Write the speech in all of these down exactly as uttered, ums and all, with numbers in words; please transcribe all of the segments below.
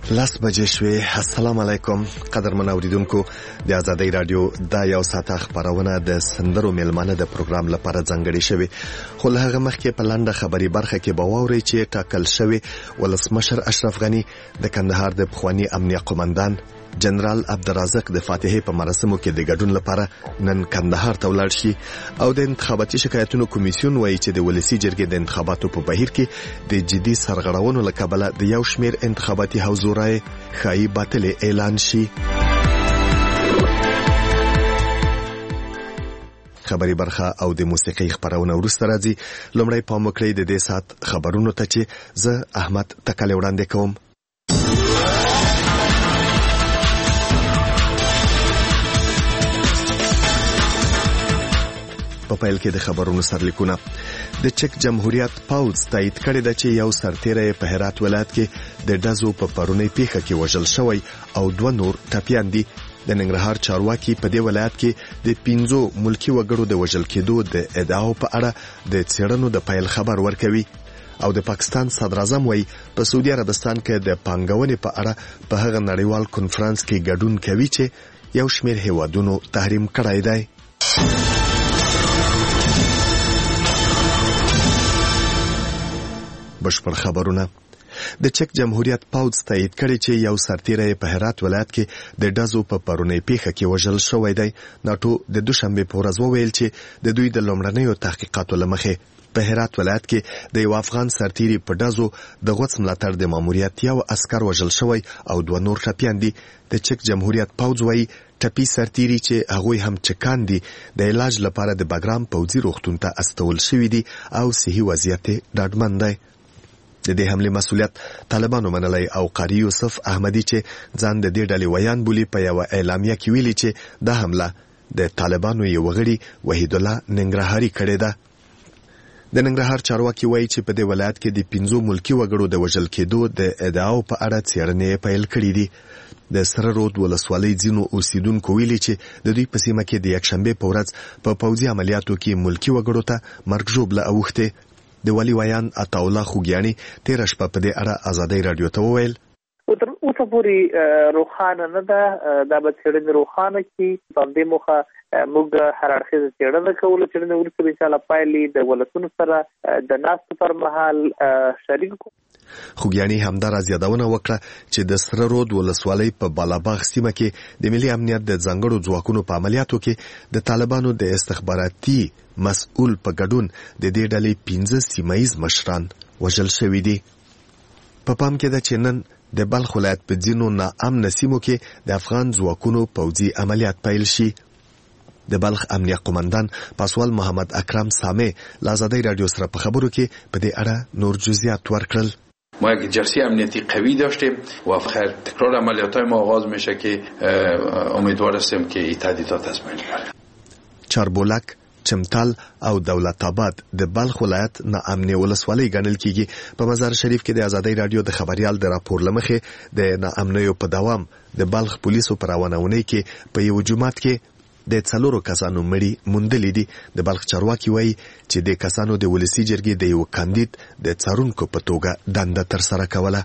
لاس بجې شوې. السلام علیکم قدرمن اوریدونکو، د آزادۍ رادیو دا یو ساعته خبرونه د سندرو میلمانه د پروګرام لپاره ځانګړې شوې. خو له هغه مخکې په لنډه خبري برخه کې به واورئ چې ټاکل شوی ولسمشر اشرف غنی د کندهار د پخوانی امنیه قومندان جنرال عبدالرزاق د فاتحې په مراسمو کې د ګډون لپاره نن کندهار ته ولاړ شي او د انتخاباتي شکایتونو کمیسیون وایي چې د ولسی جرګې د انتخاباتو په بهیر کې د جدي سرغړونو له کبله د یو شمېر انتخاباتي حضورای خایي باطل اعلان شي. خبري برخه او د موسیقي خبرونه ورسته راځي. لومړی پام وکړئ د دې سات خبرونو ته چې زه احمد تکل وړاندې کوم. په پیل کې د خبرونو سرلیکونه. د چک جمهوریت پاوځ تایید کړی دی چې یو سرتیری په هرات ولایت کې د ډزو په پرونی پیښه کې وژل شوی او دوه نور ټپیان دي. د ننګرهار چارواکي په دې ولایت کې د پنځو ملکی وګړو د وژل کېدو د ادعاو په اړه د څېړنو د پیل خبر ورکوي. او د پاکستان صدر اعظم وایي په سعودي عربستان کې د پانګونې په اړه په هغه نړیوال کنفرانس کې ګډون کوي چې یو شمېر هیوادونو تحریم کړی دی. بشپړ خبرونه. د چک جمهوریت پاوځ تایید کړی چې یو سرتیری په هرات ولایت کې د ډزو په پرونی پیښه کې وژل شوی دی. ناټو د دوشنبه په ورځ وویل چې د دوی د لومړنیو تحقیقاتو لمخې په هرات ولایت کې د یو افغان سرتیری په ډزو د غوڅ ملاتړ د ماموریت یو عسكر وژل شوی او دوه نور ټپیان دي. د چک جمهوریت پاوځ وایي ټپي سرتیری چې هغه هم چکان دي د علاج لپاره د بګرام پوځي روغتون ته استول شوی دي او صحي وضعیت ډاډمن دی. د دې حمله مسؤلیت طالبانو منلای او قاری یوسف احمدی چې ځان د دې ډلې ویان بولی په یو اعلامیه کې ویلي چې دا حمله د طالبانو یو غړي وحید الله ننګرهاري کړې ده. د ننګرهار چارواکي وایي چې په دې ولایت کې د پنځو ملکی وګړو د وژل کېدو د ادعاو په اړه څېړنې پیل کړې دي. د سره رود ولسوالۍ ځینو اوسیدونکو ویلي چې د دوی په سیمه کې د یکشنبه په ورځ په پوځي عملیاتو کې ملکی وګړو ته مرګ ژوبله اوښته. د ولی ویان عطاالله خوګیانی تیر شپه په دې اړه آزادۍ رادیو ته وویل تر اوسه پورې روخانه نه ده دا به څېړنې روخانه کې په دې موخه موږ هر اړخیزه څېړنه کوو چې نن وروسته ان شاء الله پایلې د ولسونو سره د ناستو پر مهال شریک کوو. خوګیانی همدار زیادونه وکړه چې د سره رود ولسوالۍ په بالاباغ سیمه کې د ملي امنیت د ځانګړو ځواکونو په عملیاتو کې د طالبانو د استخباراتي مسؤل په ګډون د دې ډلې پنځه سیمایي مشران وژل شوي دي. په پام کې ده چې نن د بلخ ولایت په ځینو ناامنه سیمو کې د افغان ځواکونو پوځي عملیات پیل شي. د بلخ امنیه قومندان پاسوال محمد اکرم سامه له آزادۍ رادیو سره په خبرو کې په دې اړه نور جزئیات ورکړل. ما یک جلسه امنیتی قوی داشتیم و خیر تکرار عملیات‌های ما آغاز میشه که امیدوار هستیم که این تهدیدات از بین بره. چاربولک، چمتال او دولت آباد د بلخ ولایت ناامنه ولسوالۍ ګڼل کیږي. په مزار شریف کې د آزادۍ رادیو د خبريال د راپور لمخې د ناامنیو په دوام د بلخ پولیسو پر روانونه کې په یو جماعت کې د څلورو کسانو مړي موندلې دي. د بلخ چارواکي وایي چې د کسانو د ولسی جرګې د یو کاندید د څارونکو په توګه دنده تر سره کوله.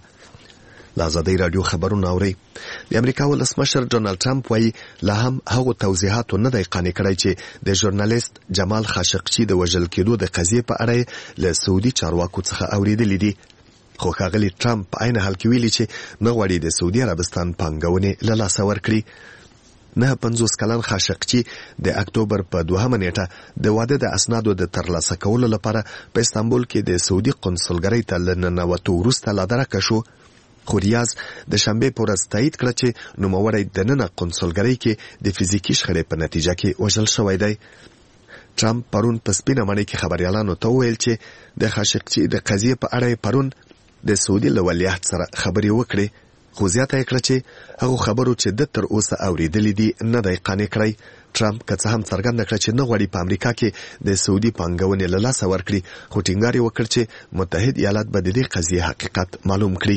آزادۍ رادیو خبرونه اوري. د امریکا ولسمشر ډونالد ټرمپ وایي لا هم هغه توضیحات نه دی قانع کړی چې د ژورنالیست جمال خاشقچی د وژل کېدو د قضیې په اړه له سعودي چارواکو څخه اوریدلې دي. خو ښاغلی ټرمپ په عین حال کې ویلي چې نه غواړي د سعودي عربستان پانګونې له لاسه ورکړي. نه پنځوس کلن خاشقچی د اکتوبر په دوهمه نیټه د واده د اسنادو د ترلاسه کولو لپاره په استانبول کې د سعودي قونسلګرۍ ته لننوتو وروسته لادرکه شو. خو ریاض د شنبه په ورځ تایید کړ چې نوموړی د نن قونسلګرۍ کې د فزیکي شخړې په نتیجه کې وژل شوی دی. ټرمپ پرون په سپینه مړۍ کې خبريالانو ته وویل چې د خاشقچی د قضیې په اړه پرون د سعودي له ولیعهد سره خبرې وکړې. خو زیاته یې کړه چې هغه خبرو چې د تر اوسه اوریدلې دي نه دی قانع کړی. ټرمپ که څه هم څرګنده کړه چې نه غواړي په امریکا کې د سعودي پانګونې له لاسه ورکړي، خو ټینګار یې وکړ چې متحد ایالات به د دې قضیې حقیقت معلوم کړي.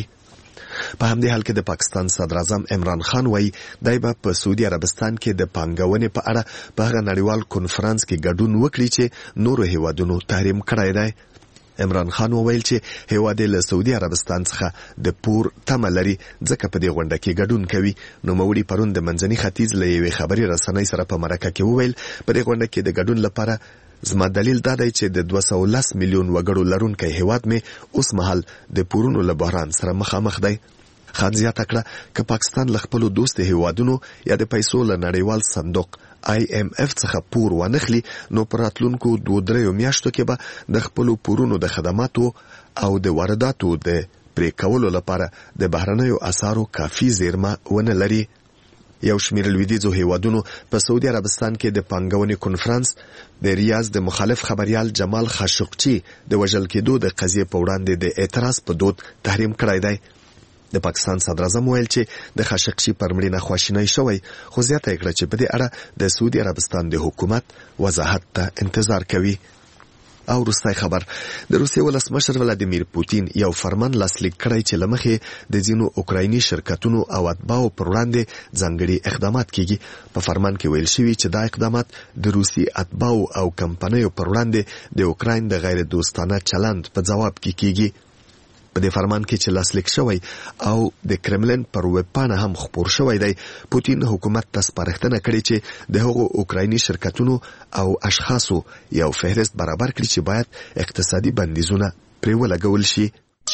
په همدې حال کې د پاکستان صدر اعظم عمران خان وایي دای به په سعودي عربستان کې د پانګونې په اړه په هغه نړیوال کنفرانس کې ګډون وکړي چې نورو هیوادونو تحریم کړی دی. عمران خان وویل چې هیواد له سعودي عربستان څخه د پور تمه لري ځکه په دې غونډه کې ګډون کوي. نو موري پرون د منځني ختیځ له یوې خبري رسنۍ سره په مرکه کې وویل په دې غونډه کې د ګډون لپاره زما دلیل دا دی چې د دوه سوه او لس میلیون وګړو لرونکی هیواد مې اوس مهال د پورونو له بحران سره مخامخ دی. خان زیاته کړه که پاکستان له خپلو دوست هیوادونو یا د پیسو له نړیوال صندوق آی ایم اف څخه پور وانخلي نو پر راتلونکو دوه دریو میاشتو کې به د خپلو پورونو د خدماتو او د وارداتو د پرې کولو لپاره د بهرنیو اسعارو کافي زیرمه ونه لري. یو شمېر لویدیځو هیوادونو په سعودي عربستان کې د پانګونې کنفرانس د ریاض د مخالف خبريال جمال خاشقچي د وژل کېدو د قضیې په وړاندې د اعتراض په دود تحریم کړی دی. د پاکستان صدر اعظم ویل چې د خاشقچي پر مړینه خواشینی شوی خو زیاته کړه چې په دې اړه د سعودي عربستان د حکومت وضاحت ته انتظار کوي. او وروستی خبر د روسیې ولسمشر ولادیمیر پوتین یو فرمان لاسلیک کړی چې لمخې د ځینو اوکرایني شرکتونو او اتباعو پر وړاندې ځانګړي اقدامات کیږي. په فرمان کې ویل شوی چې دا اقدامات د روسي اتباعو او کمپنیو پر وړاندې د اوکراین د غیر دوستانه چلند په جواب کې کیږي. په دې فرمان کې چې لاسلیک شوی او د کرملین پر ویب پاڼه هم خپور شوی دی پوتین حکومت ته سپارښتنه کړې چې د هغو اوکرایني شرکتونو او اشخاصو یو فهرست برابر کړي چې باید اقتصادي بندیزونه پرې ولګول شي.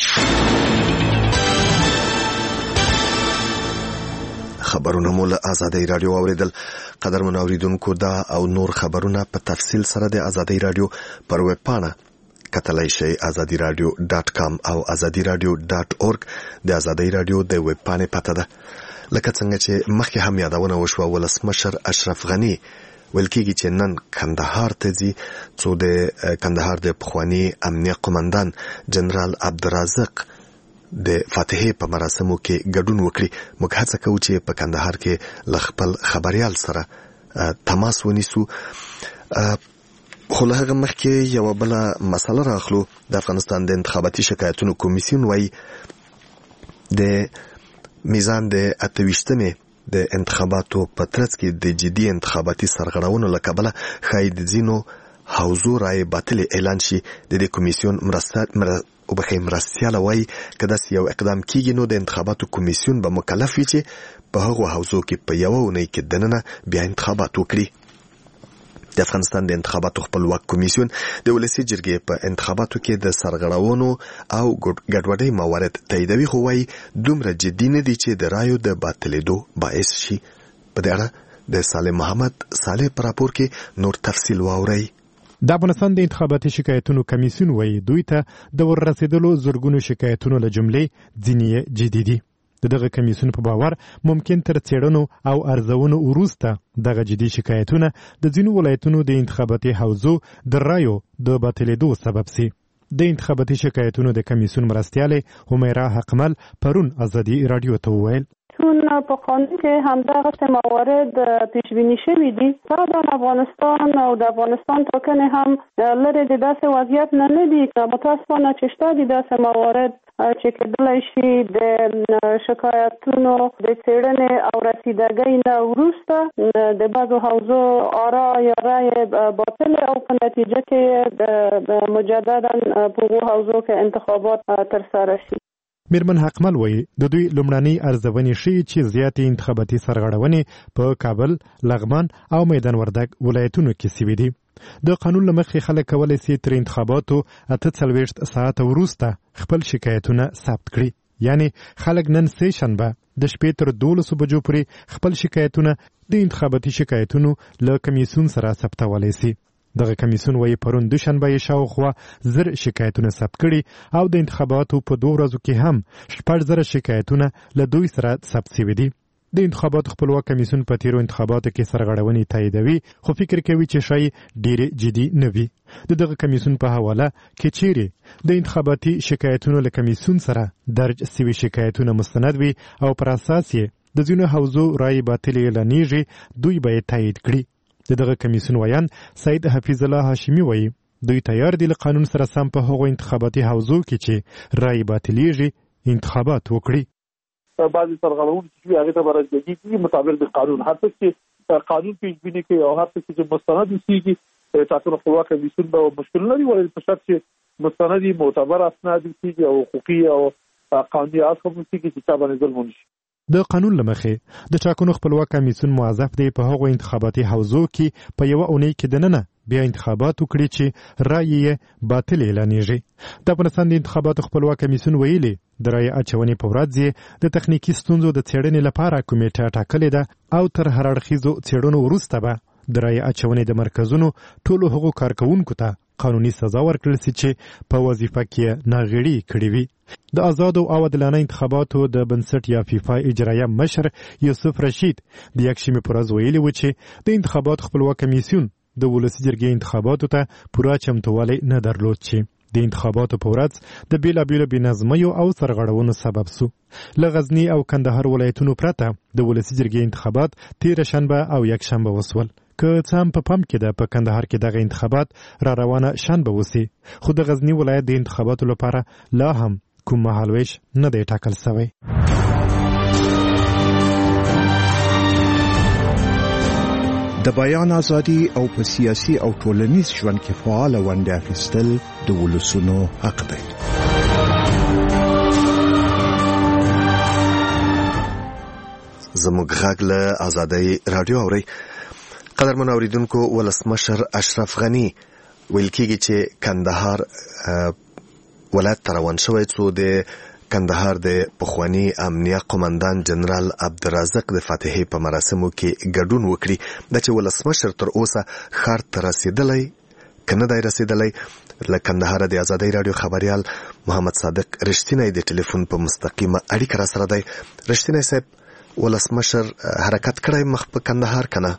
خبرونه مو له آزادۍ رادیو اوریدل. قدرمن اوریدونکو دا او نور خبرونه په تفصیل سره د آزادۍ رادیو پر ویب پاڼه کتلای شئ ازادي رادیو ډاټ کام او ازادي رادیو ډاټ اورګ د ازادي رادیو د ویب پاڼې پته ده. لکه څنګه چې مخکې هم یادونه وشوه ولسمشر اشرف غنی ویل کېږي چې نن کندهار ته ځي څو د کندهار د پخواني امنیه قومندان جنرال عبدالرزاق د فاتحې په مراسمو کې ګډون وکړي. موږ هڅه کوو چې په کندهار کې له خپل خبريال سره تماس ونیسو. خو له هغه مخکې یو بل مسله راخلو. د افغانستان د انتخاباتي شکایتونو کمیسیون وايي د میزان د اته ویشتمې د انتخاباتو په ترڅ کې د جدي انتخاباتي سرغړونو له کبله ښایي د ځینو حوزو رایې باطلې اعلان شي. د دې کمیسیون مرسته او بخې مرستیاله وايي که داسې یو اقدام کیږي نو د انتخاباتو کمیسیون به مکلف وي چې په هغو حوزو کې په یوه اونۍ کې دننه بیا انتخابات وکړي. د افغانستان د انتخاباتو خپلواک کمیسیون د ولسي جرګې په انتخاباتو کې د سرغړونو او ګډوډۍ موارد تاییدوي خو وايي دومره جدي نه دي چې د رایو د باطلېدو باعث شي. په دې اړه د صالح محمد صالح پر راپور کې نور تفصیل واورئ. د افغانستان د انتخاباتي شکایتونو کمیسیون وايي دوی ته د وررسېدلو زرګونو شکایتونو له جملې ځینې جدي دي. د دغه کمیسیون په باور ممکن تر څېړنو او ارزونو وروسته دغه جدي شکایتونه د ځینو ولایتونو د انتخاباتي حوزو د رایو د باطلېدو سبب سي. د انتخاباتي شکایتونو د کمیسیون مرستیاله همیرا حقمل پرون ازادي رادیو ته وویل چون په قانون کې همدغه موارد پیش بینی شوي دي. طبعا افغانستان او د افغانستان ټاکنې هم لري د داسې وضعیت نه نه دي. متاسفانه چې شته دي داسې موارد چې کېدلی شي د شکایتونو د څېړنې او رسیدګۍ نه وروسته د بعضو حوزو آرا یا رای باطل او په نتیجه کې د مجددا په هغو حوزو کې انتخابات ترسره شي. میرمن حقمل وایي د دوی لومړنۍ ارزونې ښیي چې زیاتې انتخاباتي سرغړونې په کابل، لغمان او میدان وردګ ولایتونو کې سوي دي. د قانون له مخې خلک کولی سي تر انتخاباتو اته څلوېښت ساعته وروسته خپل شکایتونه ثبت کړي. یعنی خلک نن سه شنبه د شپې تر دولسو بجو پورې خپل شکایتونه د انتخاباتي شکایتونو له کمیسیون سره ثبتولی سي. دغه کمیسیون وايي پرون دوشنبه یې شاوخوا زر شکایتونه ثبت کړي او د انتخاباتو په دوه ورځو کې هم شپږ زره شکایتونه له دوی سره ثبت شوي دي. د انتخاباتو خپلواک کمیسیون په تیرو انتخاباتو کې سرغړونې تاییدوي خو فکر کوي چې شاید ډېرې جدي نه وي. د دغه کمیسیون په حواله کې چیرې د انتخاباتي شکایتونو له کمیسیون سره درج شوي شکایتونه مستند وي او پر اساس یې د ځینو حوزو رایې باطلې اعلانېږي دوی به یې تایید کړي. د دغه کمیسیون ویان سید حفیظ الله هاشمي وایي دوی تیار دي له قانون سره سم په هغو انتخاباتي حوزو کې چې رایې باطلېږي انتخابات وکړي. بعضې سرغړونې چې وي هغې ته به رسیدګي کېږي مطابق د قانون. هر څه چې قانون پیش بیني کوي او هر څه چې مستند اوسېږي ټاکنو خپلواک کمیسیون به مشکل نه لري ولې په شرط چې مستندي معتبر اسناد کیږي او حقوقي او قانوني اصول کیږي چې تابع ظلم ونشي. د قانون لمخې د ټاکنو خپلواک کمیسیون موظف دی په هغو انتخاباتي حوزو کې په یو اونۍ کې دننه بیا انتخابات وکړي چې رایې یې باطل اعلانېږي. د افغانستان د انتخاباتو خپلواک کمیسیون ویلي د رایې اچونې په ورځ یې د تخنیکي ستونزو د څېړنې لپاره کمیټه ټاکلې ده او تر هر اړخیزو څېړنو وروسته به د رایې اچونې د مرکزونو ټولو هغو کارکوونکو ته قانوني سزا ورکړل سي چې په وظیفه کې ناغېړي کړې وي. د آزادو او عادلانه انتخاباتو د بنسټ یا فیفا اجرایه مشر یوسف رشید د یکشنبې په ورځ ویلي و چې د انتخاباتو خپلواک کمیسیون د ولسي جرګې انتخاباتو ته پوره چمتووالی نه درلود چې د انتخاباتو په ورځ د بیلابیلو بېنظمیو او سرغړونو سبب سو. له غزني او کندهار ولایتونو پرته د ولسي جرګې انتخابات تېره شنبه او یکشنبه وسول. که څه هم په پام کې ده په کندهار کې دغه انتخابات را روانه شنبه وسي، خو د غزني ولایت د انتخاباتو لپاره لا هم کوم مهالویش نه دی ټاکل شوی. د بیان ازادي او په سیاسي او ټولنیز ژوند کې فعال ونډه اخیستل د ولسونو حق دی. زموږ غږ له آزادۍ رادیو اورئ. قدرمن اوریدونکو، ولسمشر اشرف غنی ویل کېږي چې کندهار ولایت ته روان شوی څو د کندهار د پخواني امنیه قومندان جنرال عبدالرزاق د فاتحې په مراسمو کې ګډون وکړي. دا چې ولسمشر تر اوسه ښار ته رسېدلی که نه دی رسېدلی. له کندهاره د ازادۍ راډیو خبریال محمد صادق رښتینی د ټلیفون په مستقیمه اړیکه را سره دی. رښتینی صاحب، ولسمشر حرکت کړی مخ په کندهار که نه؟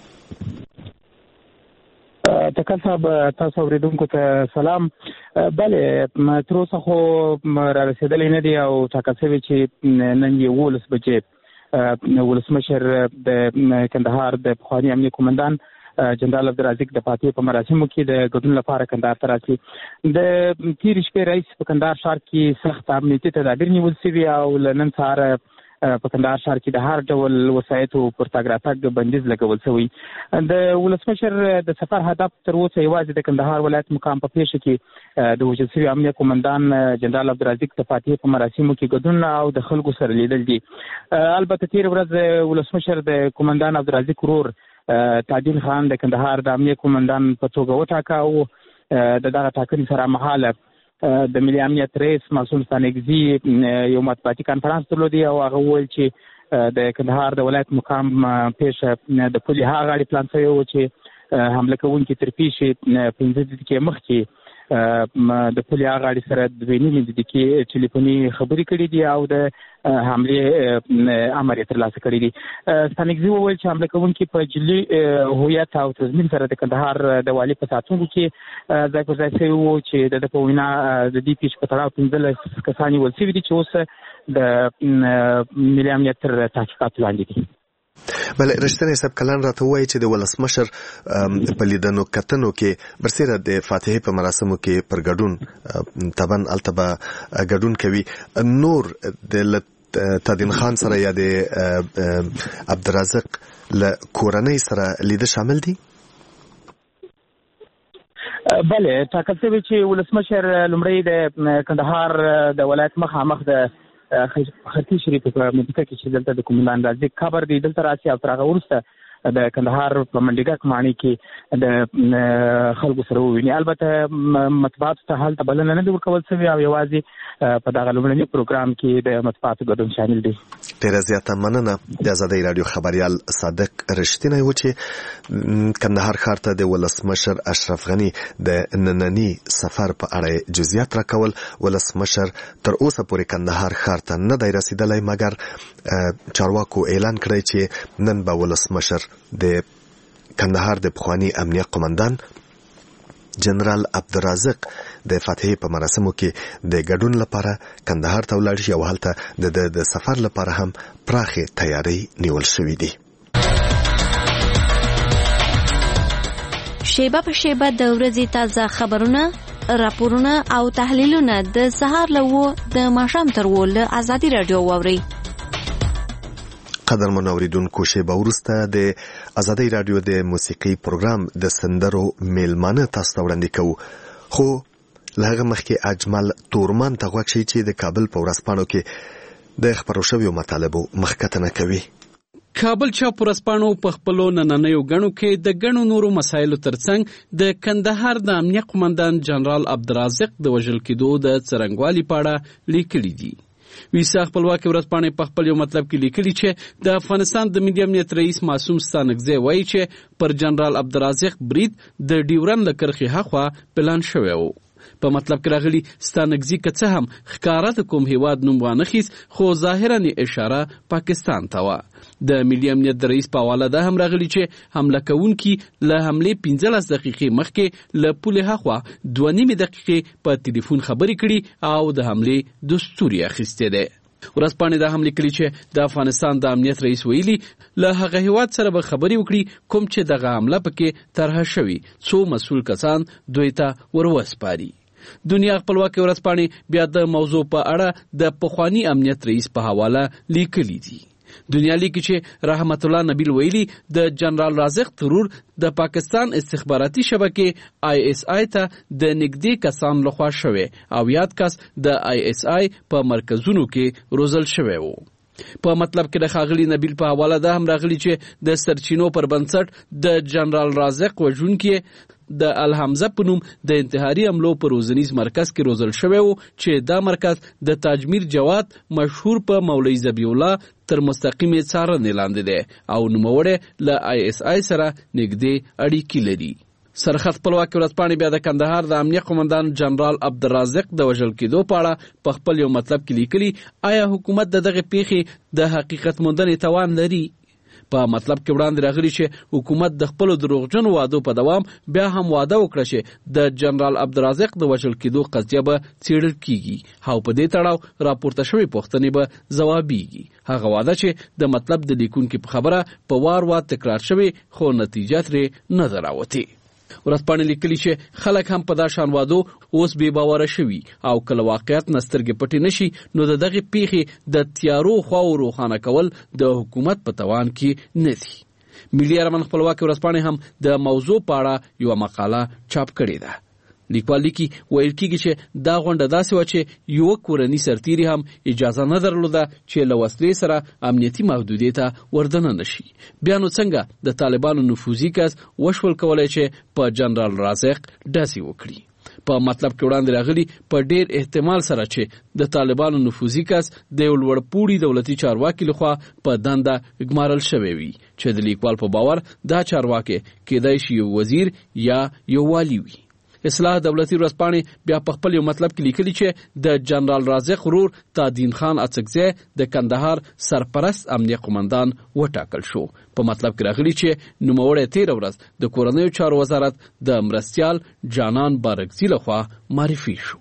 تکل صاحب، تاسو اوریدونکو ته سلام. بله، تر اوسه خو را رسېدلی نه دی او ټاکل شوی چې نن یولس بجې ولسمشر د کندهار د پخواني امنیه قومندان جنرال عبدالرزاق د فاتحې په مراسمو کې د ګډون لپاره کندهار ته راسي. د تېرې شپې رئیس په کندهار ښار کې سخت امنیتي تدابیر نیول شوي او له نن سهاره په کندهار ښار کې د هر ډول وسایطو پر تګ راتګ بندیز لګول شوی. د ولسمشر د سفر هدف تر اوسه یوازې د کندهار ولایت مقام په پیښه کې د وژل شوي امنیه قومندان جنرال عبدالرزاق د فاتحې په مراسمو کې ګډون او د خلکو سره لیدل دي. البته تېره ورځ ولسمشر د قومندان عبدالرزاق ورور تعدیل خان د کندهار د امنیه قومندان په توګه وټاکه او د دغه ټاکنې سره مهاله د ملي امنیت رئیس معصوم ستانکزي یو مطبوعاتي کنفرانس درلودی او هغه وویل چې د کندهار د ولایت مقام پیښه د پولې هغه غاړې پلان شوی و چې حمله کوونکي تر پیښې پنځه دقیقې مخکې د پولې هغه غاړې سره دوه نیمې دقیقې ټلیفوني خبرې کړې دي او د حملې امر یې ترلاسه کړی دی. ستانکزي وویل چې حمله کوونکي په جلي هویت او تضمین سره د کندهار د والي په ساتونکو کې ځای پر ځای شوي وو چې د ده په وینا د دې پیښې په تړاو پنځلس کسان نیول شوي دي چې اوس د ملي امنیت تر تحقیقاتو لاندې دي. بله، رښتینی صاحب کلن راته ووایي چې د ولسمشر په لیدنو کتنو کې برسیره د فاتحې په مراسمو کې پر ګډون طبعا هلته به ګډون کوي. نور د تادین خان سره یا د عبدالرزاق له کورنۍ سره لیده شامل دي؟ بله، ټاکل شوی چې ولسمشر لومړی د کندهار د ولایت مخامخ د خطي شریف په منطقه کې چې دلته د قومندان رزاق قبر دی دلته راسي او تر هغه وروسته د کندهار په منډیګک ماڼۍ کې د خلکو سره وویني. البته مطبوعاتو ته هلته بلنه نه ده ورکول شوې او یوازې په دغه لومړني پروګرام کې د مطبوعاتو ګډون شامل دی. ډېره زیاته مننه. د ازادۍ راډیو خبریال صادق رښتینی و چې کندهار ښار ته د ولسمشر اشرف غني د ننني سفر په اړه جزئیات راکول. ولسمشر تر اوسه پورې کندهار ښار ته نه دی رسېدلی، مګر چارواکو اعلان کړی چې نن به ولسمشر د کندهار د پخواني امنیه قومندان جنرال عبدالرزاق د فاتحې په مراسمو کې د ګډون لپاره کندهار ته ولاړ شي او هلته د د سفر لپاره هم پراخې تیاری نیول شوې دي. شیبه په شیبه د ورځې تازه خبرونه، راپورونه او تحلیلونه د سهار له و د ماښام تر و له ازادي راډیو واورئ. قدرمن اوریدونکو، شیبه وروسته د ازادۍ راډیو د موسیقي پروګرام د سندرو میلمانه تاسو ته وړاندې کوو. خو لهغه مخکې اجمل تورمان ته غوښ شي چې د کابل په ورځپاڼو کې د خبرو شویو مطالبو مخکتنه کوي. کابل چاپ ورځپاڼو په خپلو نننیو غڼو کې د غڼو نورو مسایلو ترڅنګ د کندهار د امنیه قومندان جنرال عبدالرازق د وژل کېدو د څرنګوالي په اړه لیکلي دي. ویسا خپلواکي ورځپاڼې په خپل یو مطلب کې لیکلي چې د افغانستان د ملي امنیت رئیس معصوم ستانکزی وایي چې پر جنرال عبدالرازق برید د ډیورن له کرښې هاخوا پلان شوی و. په مطلب کې راغلي ستانکزي که څه هم ښکاره د کوم هیواد نوم وانخیست خو ظاهرا اشاره پاکستان ته وه. د ملي امنیت د رئیس په حواله ده هم راغلي چې حمله کوونکي له حملې پنځلس دقیقې مخکې له پولې هاخوا دوه نیمې دقیقې په تلیفون خبرې کړي او د حملې دستور یې اخیستی دی. ورځپاڼې دا هم لیکلي چې د افغانستان د امنیت رئیس ویلي له هغه هیواد سره به خبرې وکړي کوم چې دغه حمله پکې طرحه شوي څو مسؤل کسان دوی ته وروسپاري. دنیا خپلواکي ورځپاڼې بیا د موضوع په اړه د پخوانی امنیت رئیس په حواله لیکلي دي. دنیا لیکي چې رحمت الله نبیل ویلي د جنرال رازق ترور د پاکستان استخباراتي شبکې آی اس آی ته د نږدې کسان لخوا شوی او یاد کس د آی اس آی په مرکزونو کې روزل شوی و. په مطلب کې د ښاغلي نبیل په حواله ده هم راغلي چې د سرچینو پر بنسټ د جنرال رازق وژونکي د الحمزه په نوم د انتحاري حملو په روزنیز مرکز کې روزل شوی و چې دا مرکز د تاجمیر جواد مشهور په مولوي ذبیح الله تر مستقیمې څارنې لاندې دی او نوموړی له آی اس آی سره نږدې اړیکې لري. سرخط خپلواکي ورځپاڼې بیا د کندهار د امنیه قومندان جنرال عبدالرازق د وژل کېدو په اړه په خپل یو مطلب کې لیکلي آیا حکومت د دغه پیښې د حقیقت موندنې توان لري؟ په مطلب کې وړاندې راغلي چې حکومت د خپلو دروغجنو وعدو په دوام بیا هم واده وکړه چې د جنرال عبدالرازق د وژل کېدو قضیه به څېړل کیږي او په دې تړاو راپورته شوې پوښتنې به ځوابیږي. هغه واده چې د مطلب د لیکونکي په خبره په وار وار تکرار شوې خو نتیجه ترې نه ده راوتې. ورځپاڼې لیکلي چې خلک هم په دا شان وادو اوس بې باوره شوي او کله واقعیت نه سترګې پټې نشي نو د دغې پیښې د تیارو خواو روښانه کول د حکومت په توان کې نه دي. ملي ارمان خپلواکي ورځپاڼې هم د موضوع په اړه یوه مقاله چاپ کړې ده. لیکوال لیکي ویل کېږي چې دا غونډه داسې وه چې یوه کورني سرتیري هم اجازه نه درلوده چې له وسلې سره امنیتي محدودې ته وردننه شي. بیا نو څنګه د طالبانو نفوذي کس وشول کولی چې په جنرال رازق ډزې وکړي؟ په مطلب کې وړاندې راغلي په ډیر احتمال سره چې د طالبانو نفوذي کس د یو لوړپوړي دولتي چارواکي لخوا په دنده ګمارل شوی وي چې د لیکوال په باور دا چارواکي کېدای شي یو وزیر یا یو والی وي. اصلاح دولتي ورځپاڼې بیا په خپل یو مطلب کې لیکلي چې د جنرال رازق ورور تادین خان اڅکزی د کندهار سرپرست امنیه قومندان وټاکل شو. په مطلب کې راغلي چې نوموړی تېره ورځ د کورنیو چارو وزارت د مرستیال جانان بارکزي لخوا معرفي شو.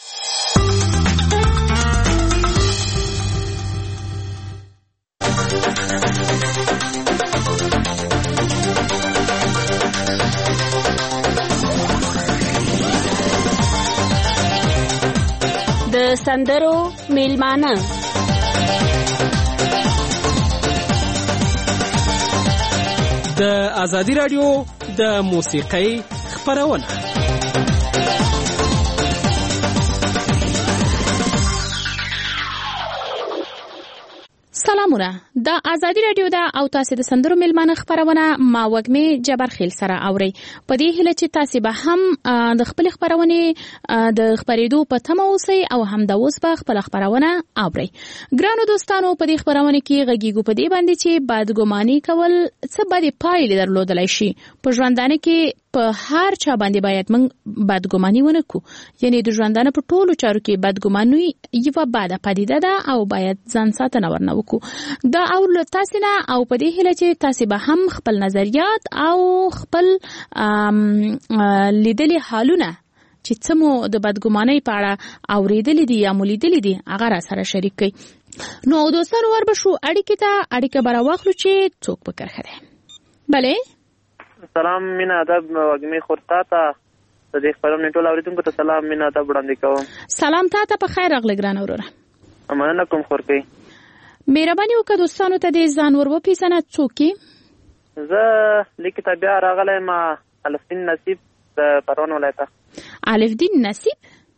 د سندرو میلمانه د ازادي رادیو د موسیقۍ خپرونه. سلامونه، د ازادي رادیو دا او تاسو د سندرو میلمانه خبرونه ما وګمه جبرخیل سره اوري. په دې هیله چې تاسو به هم د خپل خبرونه د خبرېدو په تمه اوسئ او هم د اوس په خپل خبرونه اوري. ګرانو دوستانو، په دې خبرونه کې غږیږو په دې باندې چې بدګماني کول څه بد پایلې درلودلای شي. په ژوندانه کې په هر چا باندې باید موږ بدګماني ونه کو، یعنی د ژوندانه په ټولو چارو کې بدګماني یوه بده پدیده ده او باید ځان ساتنه ورنه وکړو. دا او له تاسو نه او په دې هیله چې تاسو به هم خپل نظریات او خپل لیدلي حالونه چې څه مو د بدګمانۍ په اړه اورېدلي دي یا مو لیدلي دي هغه را سره شریک کړئ. نو دوستانو وربشو اړیکې ته اړیکه به راواخلو چې څوک په کرښه دی. بلې سلام مینا ادب وګمې خورتا ته د دې خبرو نه ټول اوریدونکو ته سلام مینا ادب وړاندې کوم. سلام تا ته په خیر راغلی ګران وروره. مننه کوم خورکۍ. مهرباني وکړه دوستانو ته د ځان ور وپېژنه څوک یې؟ زه لیکې ته بیا راغلی ما الفدین نصیب د پروان ولایته. الفدین نصیب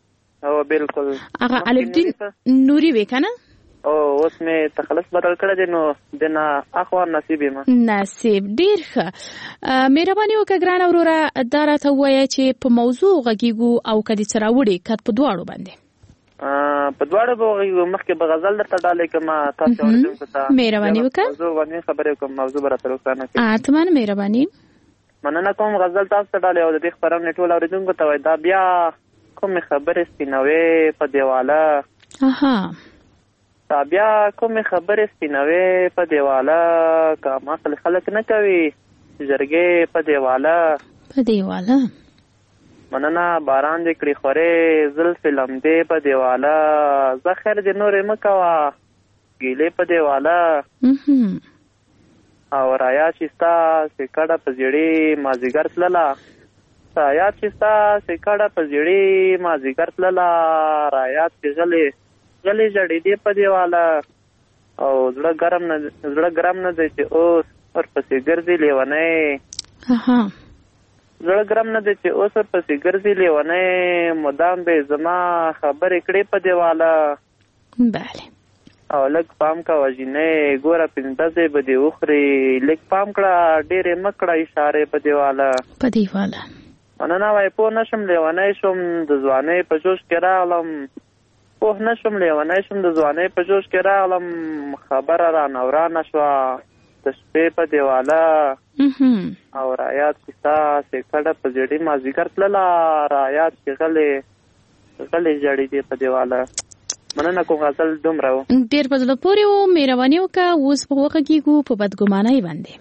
او بالکل هغه الف دین نوري وکنه او اوس مې تخلص بدل کړی دی نو دنه اخوان نصیب ما نصیب ډیر ښه. مهرباني وکړه ګرانه وروره دا راته ووایه چې په موضوع غږیږو او کدي څه راوړي کد په دواړو باندې په دواړو به غږیږو. مخکې به غزل درته ډالۍ کړم تاسو اورېدونکو ته مهرباني وکړه موضوع باندې خبرې وکړم موضوع به راته روښانه کړي. اتمن مهرباني مننه کوم غزل تاسو ته ډالۍ او د دې خپرونې ټول اورېدونکو ته وایي دا بیا کومې خبرې سپینوې په دیواله اها دا بیا کومې خبرې سپینوې په دیواله که مقل خلک نه کوي جرګې په دیواله په دیواله مننه باران دې کړي خورې زلفې لمدې په دیواله زخر دې نورې مه کوه ګیلې په دیواله او رایا چې ستا سکړه په زیړې مازدیګر تلله رایا چې ستا سکړه په زیړې مازدیګر تلله رایا چې غلې غلې جړېدې په دیواله او زړه ګرم نه زړه ګرم نه دی چې اوس ورپسې ګرځي لیونی زړه ګرم نه دی چې اوس ورپسې ګرځي لیونی مدام به زما خبرې کړې په دیواله بله او لږ پام کوه جینۍ ګوره پنځه ځای به دې وخوري لږ پام کړه ډېرې مه کړه اشارې په دیواله په دیواله مننه وایي پوه نه شم لیونی شوم د ځوانۍ په جوش کې راغلم پوه نه شم لیونی شوم د ځوانۍ په جوش کې راغلم خبره رانه ورانه شوه د شپې په دیواله او رایات چې ستا سکړه په زیړې مازدیګر تلله رایات چې غلې غلې ژړېدې په دیواله. مننه کوم غزل دومره و ډېر په زړه پورې و. مهرباني وکړه اوس په وغږیږو په بدګمانۍ باندې.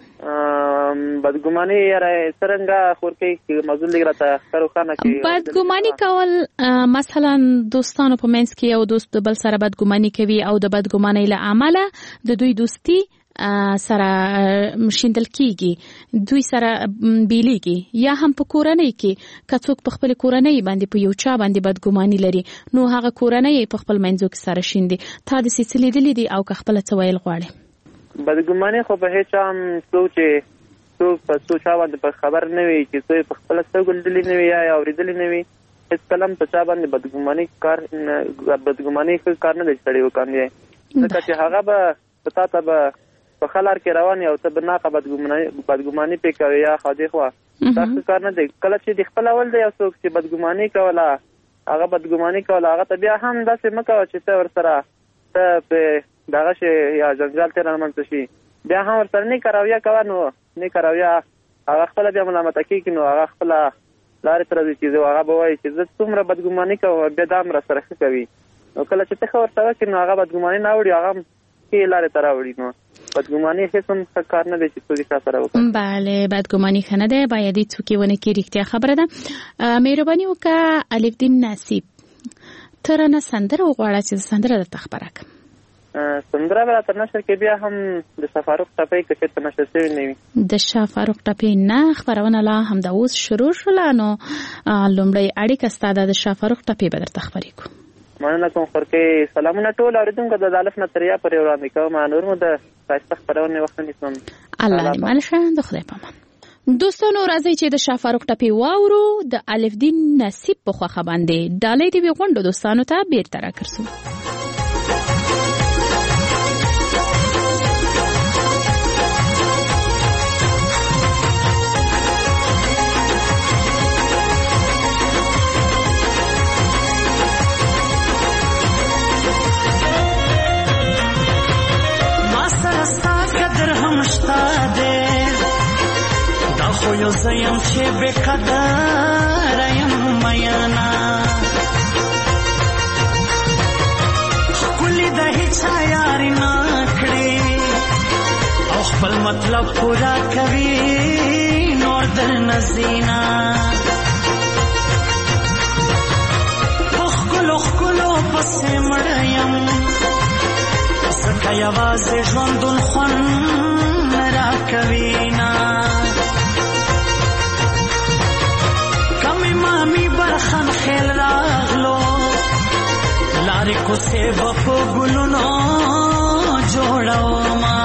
بدګماني یاره څرنګه خورکۍ موضوع لږ راته ښه روښانه کړي. بدګماني کول مثلا دوستانو په منځ کې یو دوست د بل سره بدګماني کوي او د بدګمانۍ له امله د دوی دوستي سره شیندل کیږي دوی سره بیلیږي یا هم په کورنۍ کې که څوک په خپل کورنۍ باندې په یو چا باندې بدګماني لري نو هغه کورنۍ په خپل منځو کې سره شیندي. تا د څه لیدلې دي او که خپل څه ویل غواړي؟ بدګماني خو به هیڅ هم څوک چې څوک په څو چا باندې په خبر نه وي چې څوک په خپل څه لیدلې نه وي یا اورېدلې نه وي هیڅ کلم په چا باندې بدګماني کار بدګماني کار نه دی سړی وکړي ځکه چې هغه به په تا ته به په خلار کې روان یو ته بناقه بدګماني بدګماني پې کوي یا خادي خوا دا کار نه دی. کله چې د خپل اول دی یو څوک چې بدګماني کوله هغه بدګماني کوله هغه ته بیا هم داسې مه کوه چې ته ورسره ته په دغه شي یا جنجال ته رامنځته شي بیا هم ورسره نیکه رویه کوه نو نیکه رویه هغه خپله بیا ملامته کېږي نو هغه خپله لارې ته راځي چې هغه به وایي چې زه څومره بدګماني کوم بیا دا هم راسره ښه کوي نو کله چې ته ښه ورته وکړې نو هغه بدګماني نه وړي هغه ښې لارې ته راوړي نو بدګماني هیڅ هم ښه کار نه دی چې څوک چا سره وکړي. بله بدګماني ښه نه دی باید هېڅ څوک یې ونه کړي رښتیا خبره ده. مهرباني وکړه الف دین نصیب ته رانه سندره وغواړه چې سندره درته خپره کړم. سندره به راته نشر کې بیا هم د شافاروق ټپۍ که چېرته نشر شوې نه وي د شافاروق ټپۍ نه خپرونه لا همدا اوس شروع شوله نو لومړی اړیکه ستا ده د شافاروق ټپۍ به درته خپرې کړو. مننه کوم خورکۍ سلامونه ټول اورېدونکو د الف نه تر یا پورې وړاندې کوم نور مو د ښایسته خپرونې وخت نیسم. الله دې مل شه د خدای په امان. دوستانو راځئ چې د شافاروق ټپۍ واورو د الف دین نصیب په خوښه باندې ډالۍ دې وي غونډو دوستانو ته بیرته راکرسو. خو یو زیم چې بے قدر یم میانا خپلی د هیچ یاري نه کړې او خپل مطلب پورا کوي نور در نزینا خلو خلو پسې مړ یم ځکه یوازې ژوندون خوند را کوي نه مامي برخان خیل راغلو لارې کوڅې به په ګلونو جوړوما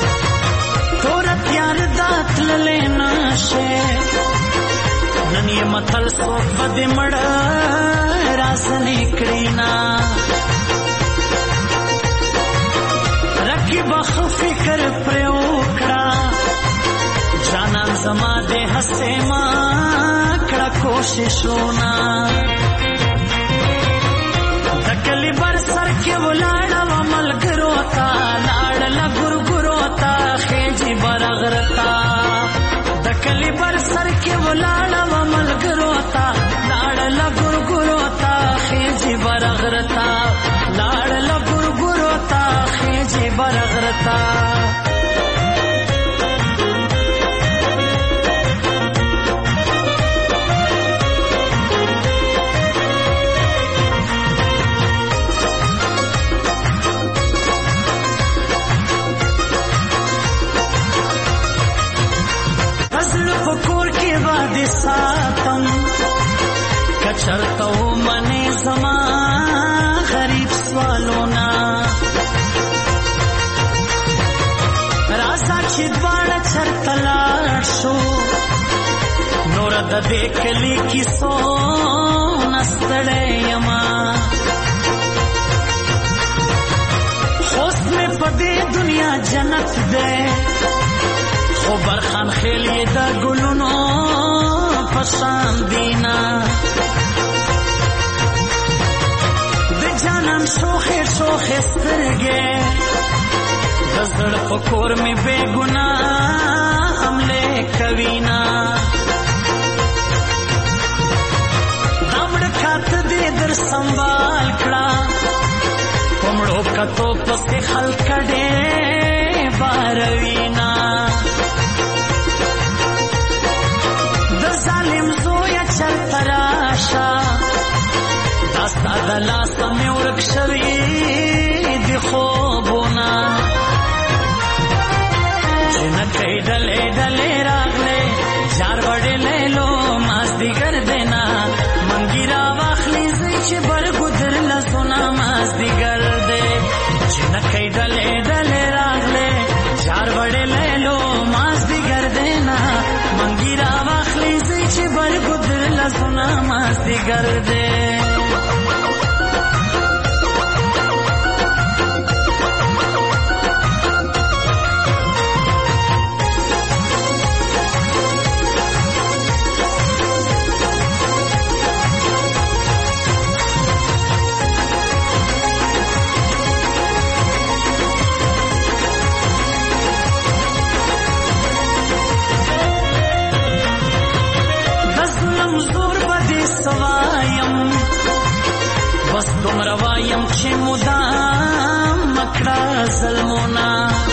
تور تیار دا تللې نشه نن یې متل څوک به دې مړه راسنې کړي نه رقیب خو فکر پرې وکړه جانان زما دې هسې ما کړه کوششونه د کلي بر سر کې ولاړه وه ملګرو ته لاړله ګورګورو ته خېجي برغره ته د کلي بر سر کې ولاړه وه ملګرو ته لاړله ګورګورو ته خېجي برغره ته لاړله ګورګورو ته خېجي برغره ته ساتم کچرتا و من زما غریب سوالونا رازا چی دوارا چرتا لار شو نورا دا دیکلی کی سو نستڑے یما خوست میں پدے دنیا جنت دے خو برخان خیلی دا گلونو پسان دینا د جانان شوخه شوخه سترګې د زړه په کور مې بے ګناه حمله کوینا دمړ کات دې در سنبال کړه کومړو کتو پسې خل کړه باروینا ظالم زویا چل تراشا داستا دلاستا میں ورک شوی دی خوبونا جنکی ڈلے ڈلے راغلے جار بڑے لے لو ماز دیگر دینا منگی را واخلی زیچ برگدر لسونا ماز دیگر دے جنکی ڈلے ڈلے راغلے جار بڑے لے لو ماز دیگر دینا منگی را واخلی زیچ برگدر لسونا ماز دیگر دے بس دوم روایم چې مدام مکړه ظلمونه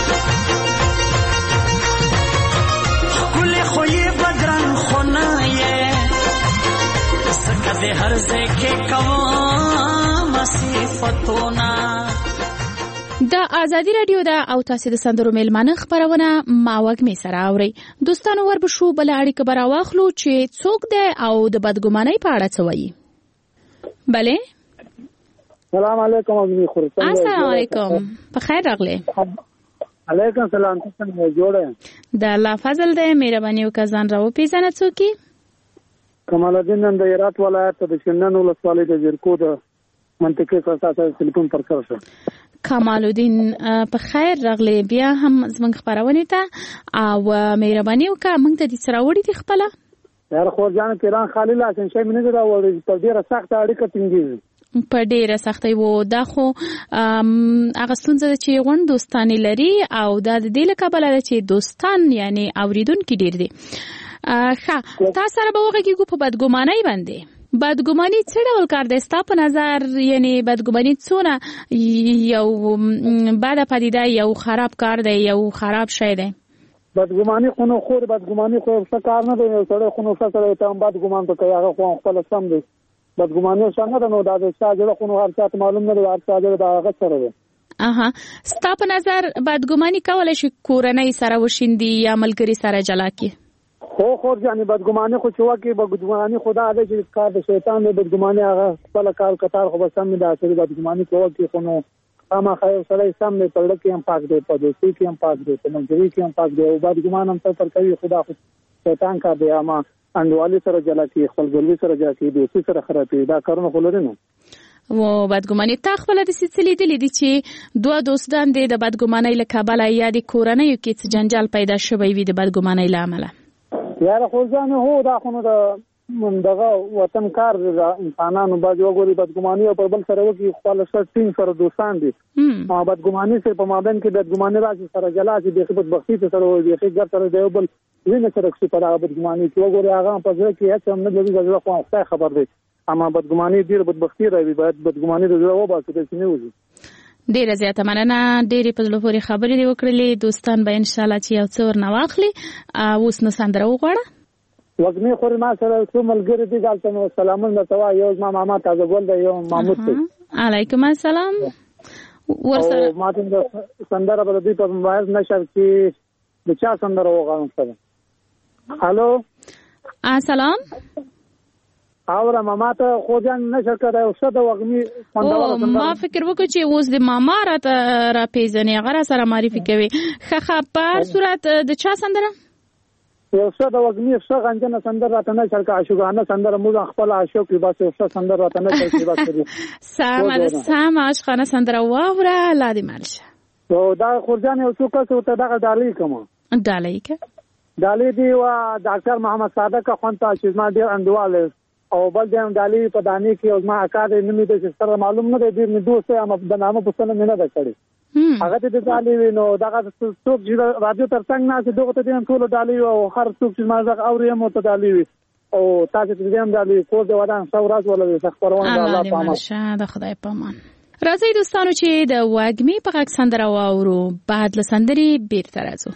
ښکلې خو یې بدرنګ خو نه یې ځکه د هر ځای کې کوم صفتونه د ازادي رادیو د او تاسو د سندرو میلمانه خبرونه ما وګمې سره اوري دوستانو وربشو بل اړیکه براواخلو چې څوک ده او د بدګمانۍ په اړه څه وایي بله سلام علیکم ابني خورتم السلام علیکم په خیر راغله علیکم سلام څنګه جوړه د الله فضل ده مهرباني وکړه راو پیژنه څوک کمال الدین د هرات ولایت د شنن ولسوالۍ د زیرکو د منطقې څخه تلیفون پر کړم کمال الدین په خیر راغله بیا هم زمنګ خبرونه ته او مهرباني وکړه موږ ته د سراوړي د خپل یار خو ځان پیران خالي لاسن شي منه دا وړي په ډیره سخت اړیکه ټینګي په ډیره سختي وو دا خو هغه ستونزه چې غون دوستانی لري او دا د دې لکه بل چې دوستان یعنی اوریدونکو ډیر دي ښه تاسو سره به وګورئ په بدګمانۍ باندې بدګماني څه ډول کار دی ستا په نظر یعنی بدګماني څونه یو بد پدیده یو خراب کار دی یو خراب شی دی بدګماني خو نو خور بدګماني خو څه کار نه دی یو سره خو نو څه سره ته بدګمان ته کوي هغه خو خپل سم دی بدګماني څنګه نو دا د شاجره خو نو هر څه معلوم نه دی هر څه دا هغه سره دی اها ستا په نظر بدګماني کولای شي کورنۍ سره وشیندي یا ملګری سره جلا کی خو خو ځاني بدګماني خو چې واکه بدګماني خدا دې چې کار د شیطان دې بدګماني هغه خپل کار کتار خو سم نه دا چې بدګماني کوي کې خو نو اما خیر سره سم نه پړل کې هم پاک دی په دوستي کې هم پاک دی په منځري کې هم پاک دی او بدګمان هم تر کوي خدا خو شیطان کا دی اما انډوالي سره جلا کی خپلګلوي سره جلا کی دوستي سره خرابې دا کارونه خلل نه و بدګماني تا خپل د سلسله دي لیدي چې دوه دوستان د بدګمانۍ له کابل یا د کورنۍ کې څه جنجال پیدا شوی وي د بدګمانۍ له امله یاره خو ځان هو دا خو نو د دغه وطن کار د انسانانو باندې وګوري بدګماني او په بل سره وکي خپل سره ټیم سره دوستان دي ما بدګماني سره په مابین کې بدګماني راځي سره جلا چې د خپل بختی سره وي د خپل ګر سره دی بل ویني سره چې په هغه بدګماني کې وګوري هغه په ځای کې هیڅ هم نه لږه ځله خو خبر دی اما بدګماني ډیر بدبختی راوي باید بدګماني د زړه و باسي چې نه وځي ډیره زیاته مننه ډیره په لور خبرې دی وکړلې دوستان به ان شاء الله چې یو څو ورنه واخلي اوس نو سندره وغواړه وګمه خور ما سره څو ملګری دي ګالته نو سلامونه توا یو ما ماما تازه ګول دی یو محمود دی علیکم السلام ورسره ما ته سندره به د په موبایل نشر کې د چا سندره وغواړم سره هالو السلام اوره ماما ته خو ځان نشر کړای او څه د وګمي او ما فکر وکړ چې اوس د ماما را را پیژنې غره سره معرفي کوي خخه په صورت د چا سندره یو څه د وګمي څه غنجنه سندره راته نه چل کا عاشقانه سندره موږ خپل عاشق کې بس یو څه سندره راته نه چل کې بس سم سم عاشقانه سندره واوره لادي مالشه او دا خورجان یو څه څه ته دغه ډالۍ کوم ډالۍ کې ډالۍ دی وا ډاکټر محمد صادق خونته چې ما ډیر اندواله او بل دیم ډالۍ په دانی کې او ما اکاډ نمې د سره معلوم نه دی د دوست هم د نامه په سن نه ده کړی هغه ته د ډالۍ وینو دغه څوک چې رادیو ترڅنګ نه چې دغه ته دیم ټول ډالۍ او هر څوک چې ما زغ اوري مو ته ډالۍ وي او تاسو ته دیم ډالۍ کو د ودان ثورات ولې خبرونه الله پامان الله د خدای پامان راځي دوستانو چې د واګمي په غږ سندره واورو بعد له سندري بیرته راځو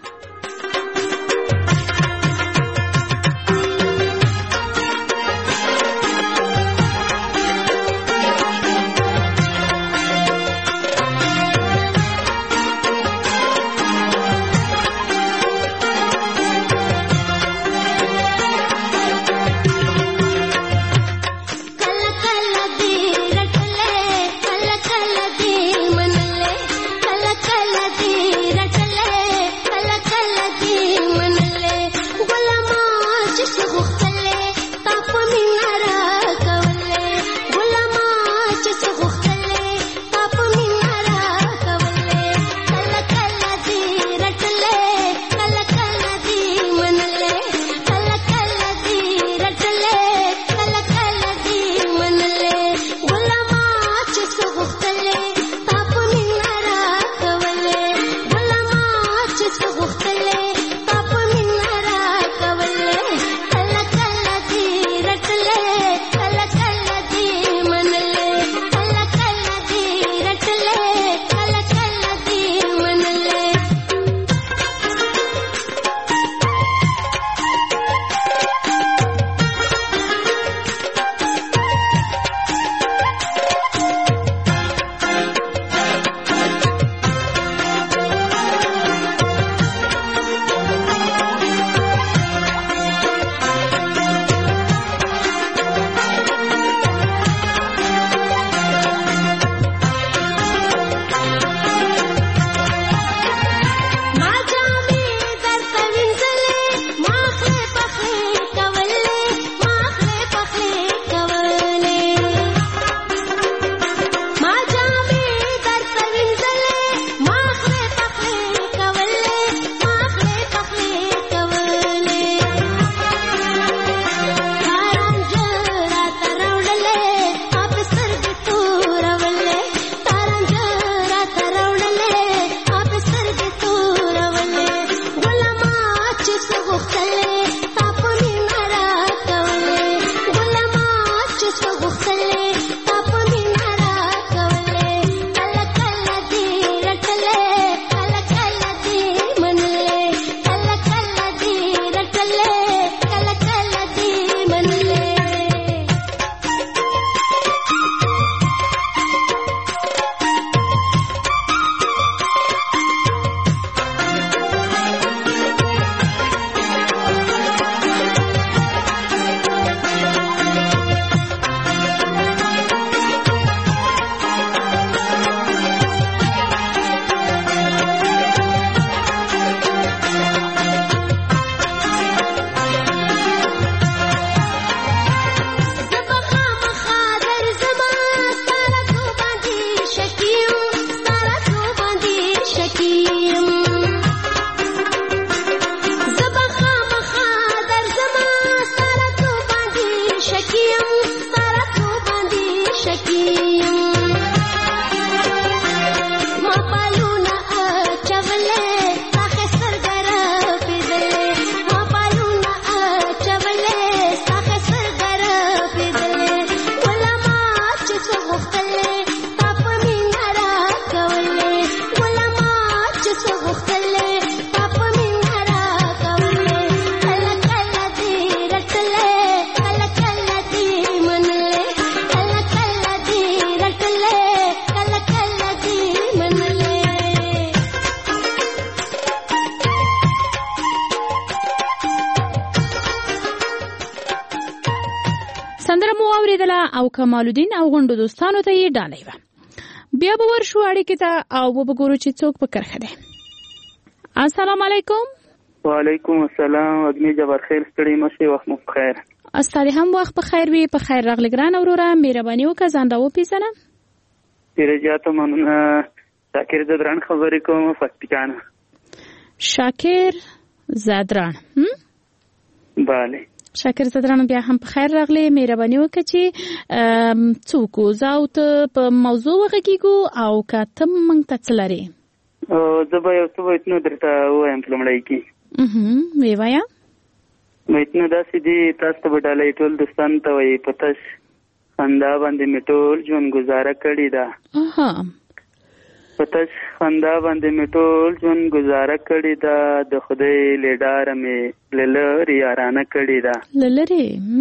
ودرېدله او کمال الدین او غونډو دوستانو ته یې ډالۍ وه. بیا به ورشو اړیکې ته او وبګورو چې څوک په کرښه دی. السلام علیکم. وعلیکم السلام. اګنی جبار خیر ستړي مشه وخت مو بخیر. استاد هم وخت بخیر وي. په خیر راغلی ګران اوروره مهرباني وکړه ځان را وپیژنه. ډیره زیاته مننه. شاکر زدران خبرې کوم فکتیکان. شاکر زدران هم bale. شاکر زدران بیا هم په خیر راغلی. مهرباني وکړه چې څوک زاو ته په موضوع وغږیږو او که ته موږ ته څه لرې. زه به یو څه وایتنو درته ووایم په لومړی کې. ویې وایه. وایتنو داسې دي تاسو ته به ډالۍ ټول دوستانو ته وایي په تش خندا باندې مې ټول ژوند ګزاره کړې ده. په تش خندا باندې مې ټول ژوند ګزاره کړې ده. د خدای له ډاره مې له لرې یارانه کړې ده. له لرې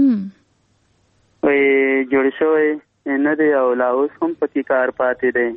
وایي جوړ شوی نه دی او لا اوس هم پکې کار پاتې دی.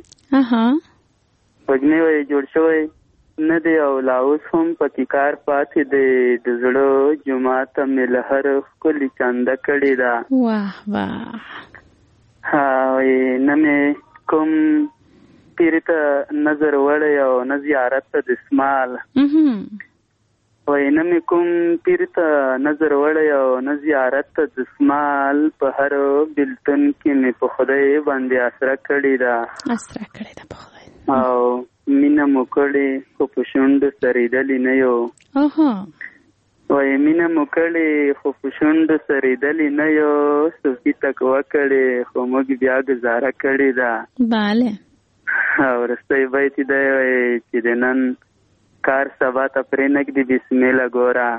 وږمې وایي جوړ شوی نه دی او لا اوس هم پکې کار پاتې دی. د زړه جومات ته مې له هر ښکلې چنده کړې ده. واه واه. ها وایي نه مې کوم پیر ته نظر وړی او نه زیارت ته دسمال. وایي نه مې کوم پیر ته نظر وړی او نه زیارت ته دسمال. په هر بلتون کې مې په خدای باندې اسره کړې ده. اسره کړې ده په خدای. او مینه مو کړې خو په شونډو سرېدلې نه یو. وایي مینه مو کړې خو په شونډو سرېدلې نه یو. صوفي تقوا کړې خو موږ بیا ګزاره کړې ده. بله. او وروستی بیت یې دی وایي چې د نن کار سبا ته پرې نږدې بسمله ګوره.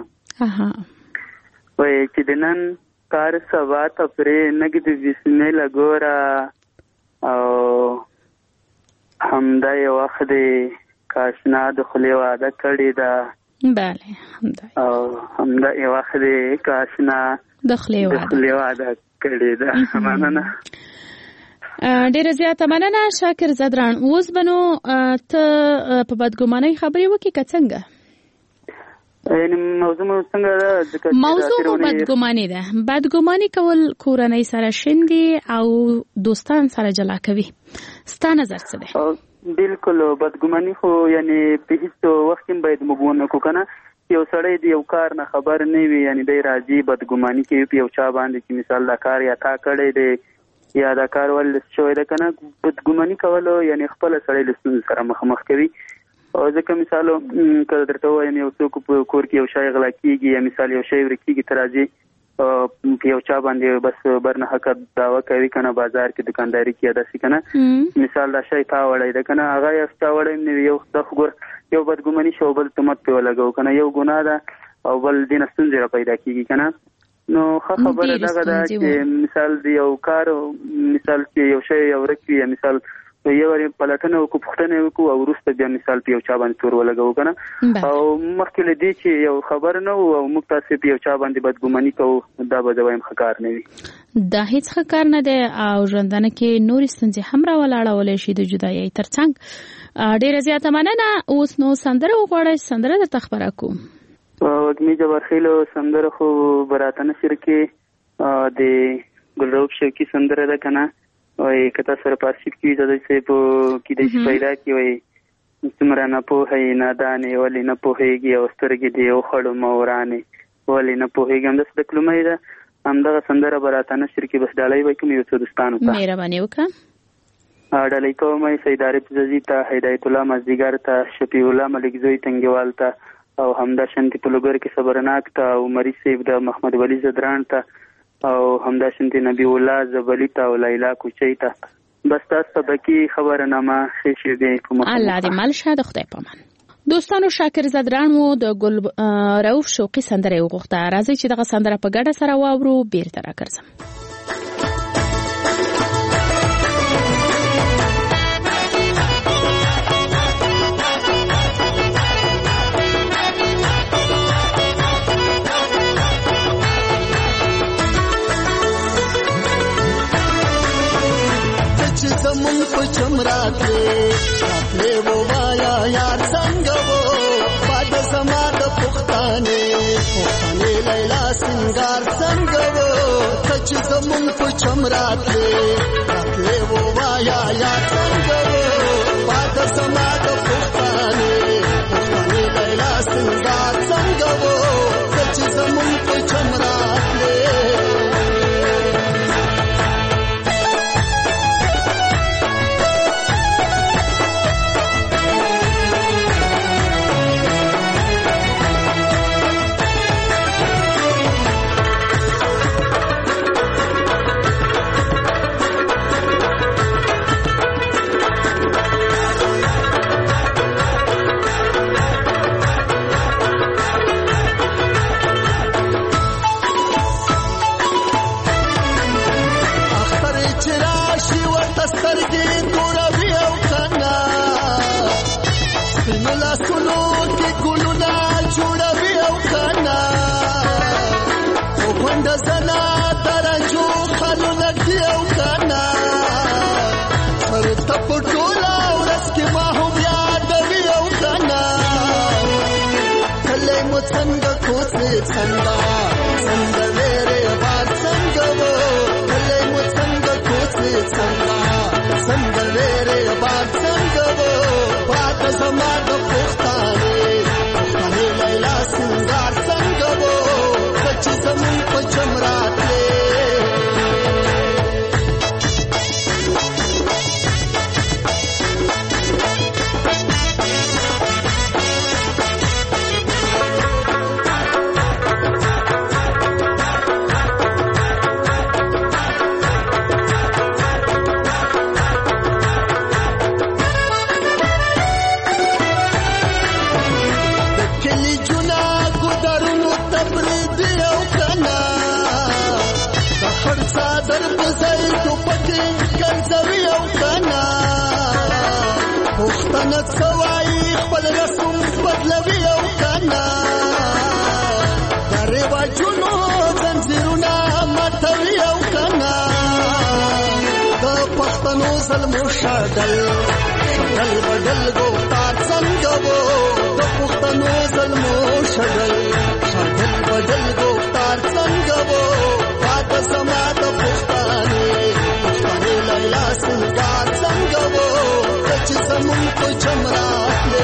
وایي چې د نن کار سبا ته پرې نږدې بسمله ګوره. او همدا یو وخت دی کاشنا د خولې واده کړې ده. بله همدا. او همدا یو وخت دی کاشنا د خولې واده کړې ده. مننه. ډیره زیاته مننه شاکر زدران. اوس به نو ته په بدګمانۍ خبرې وکړې که څنګه؟ موضوع مو څنګه ده؟ موضوع مو بدګماني ده. بدګماني کول کورنۍ سره شندي او دوستان سره جلا کوي. ستا نظر څه دی؟ بالکل بدګماني خو یعنی په هیڅ وخت کې باید موږ ونه کو کنه. یو سړی د یو کار نه خبر نه وي یعنی دی راځي بدګماني کوي په یو چا باندې چې مثال دا کار یا تا کړی دی یا دا کار ول شوی ده کنه. بدګماني کول یعنی خپل سړی له ستونزې سره مخامخ کوي. او ځکه مثال کله درته وایم یو څوک په کور کې یو شی غلا کېږي یا مثال یو شی ورکېږي ته راځي په یو چا باندې بس برنه حق دعوه کوي کنه بازار کې دکانداري کې داسې کنه مثال دا شی تا وړی ده کنه هغه یو تا وړی نه یو د خبر یو بدګماني شو بل تمت په لګاو کنه یو ګناه ده او بل دین ستونزې را پیدا کېږي کنه. نو خبره دغه ده چې مثال دی یو کار مثال چې یو شی یو ورکوي یا مثال یو ور پلاتنه او پختنه وکړو او وروسته بیا مثال په یو چا باندې تور ولګو کنه. او مخکې لدی چې یو خبر نه او موږ تاسو په یو چا باندې بدګماني کوو دا به زوایم خکار نه وي. دا هیڅ خکار نه دی او ژوندانه کې نور ستونزې هم را ولاړولې شي د جدایي ترڅنګ. ډیره زیاته مننه. اوس نو سندره وغواړئ. سندره د تخبره کوم وګمی جبر خیلو سندره خو براتنه شرکه د ګلروب شوکی سندره ده کنه. وای کته سره پارشیب کی د دې په کې د پیدا کی وای څومره نه په هي نه دانه ولې نه په هيږي او سترګې دی او خړو مورانه ولې نه په هيږم د څه کلمه ده همدغه سندره براتنه شرکه بس ډالۍ وکم یو څه دوستانو ته. مهرباني وکړه. ډالۍ کوم سید عارف ززی ته هدایت الله مزدیګر ته شفیع الله ملک زوی تنګوال ته او همدا شانتی په لوګر کې صبرناک ته او مری سیب د محمد ولی زدران ته او همدا شانتی نبی الله زبلی ته او لیلا کوچی ته. بس تاسو ته کی خبره نامه شې دی کوم. الله دې مل شه د خدای پامان. دوستانو شاکر زدران مو د ګل رؤف شوقي سندره وغوښته. راځي چې دغه سندره په ګډه سره واورو. بیرته راګرځم. زمون په چمراته خپل ووایا یار څنګه وو پد سما د پختانه پختانه لیلا سنگار څنګه وو کچ زمون په چمراتلې راتلې وو وایا یا څنګه وو پات سما د پښتانه پښتانه لیلا سنگار څنګه وو کچ زمون په چمراتلې Sanda, sanda mere baat sanga wo, kale mu sanga koche sanda, sanda mere baat sanga wo, baat sama da pukhtane, pukhtane laila singar sanga wo, kach zamin pa chamraate. پښتنه سوای خپل رسم بدلوي او کنا درې واجونو زنجیرونه ماتوي او کنا د پښتنو ظلم شړل شړل بدل ګوتار څنګه وو د پښتنو ظلم شړل شړل بدل ګوتار څنګه وو پات سما د پښتانه پښتانه لیلا سنگار څنګه وو چې زمون په چمراتلې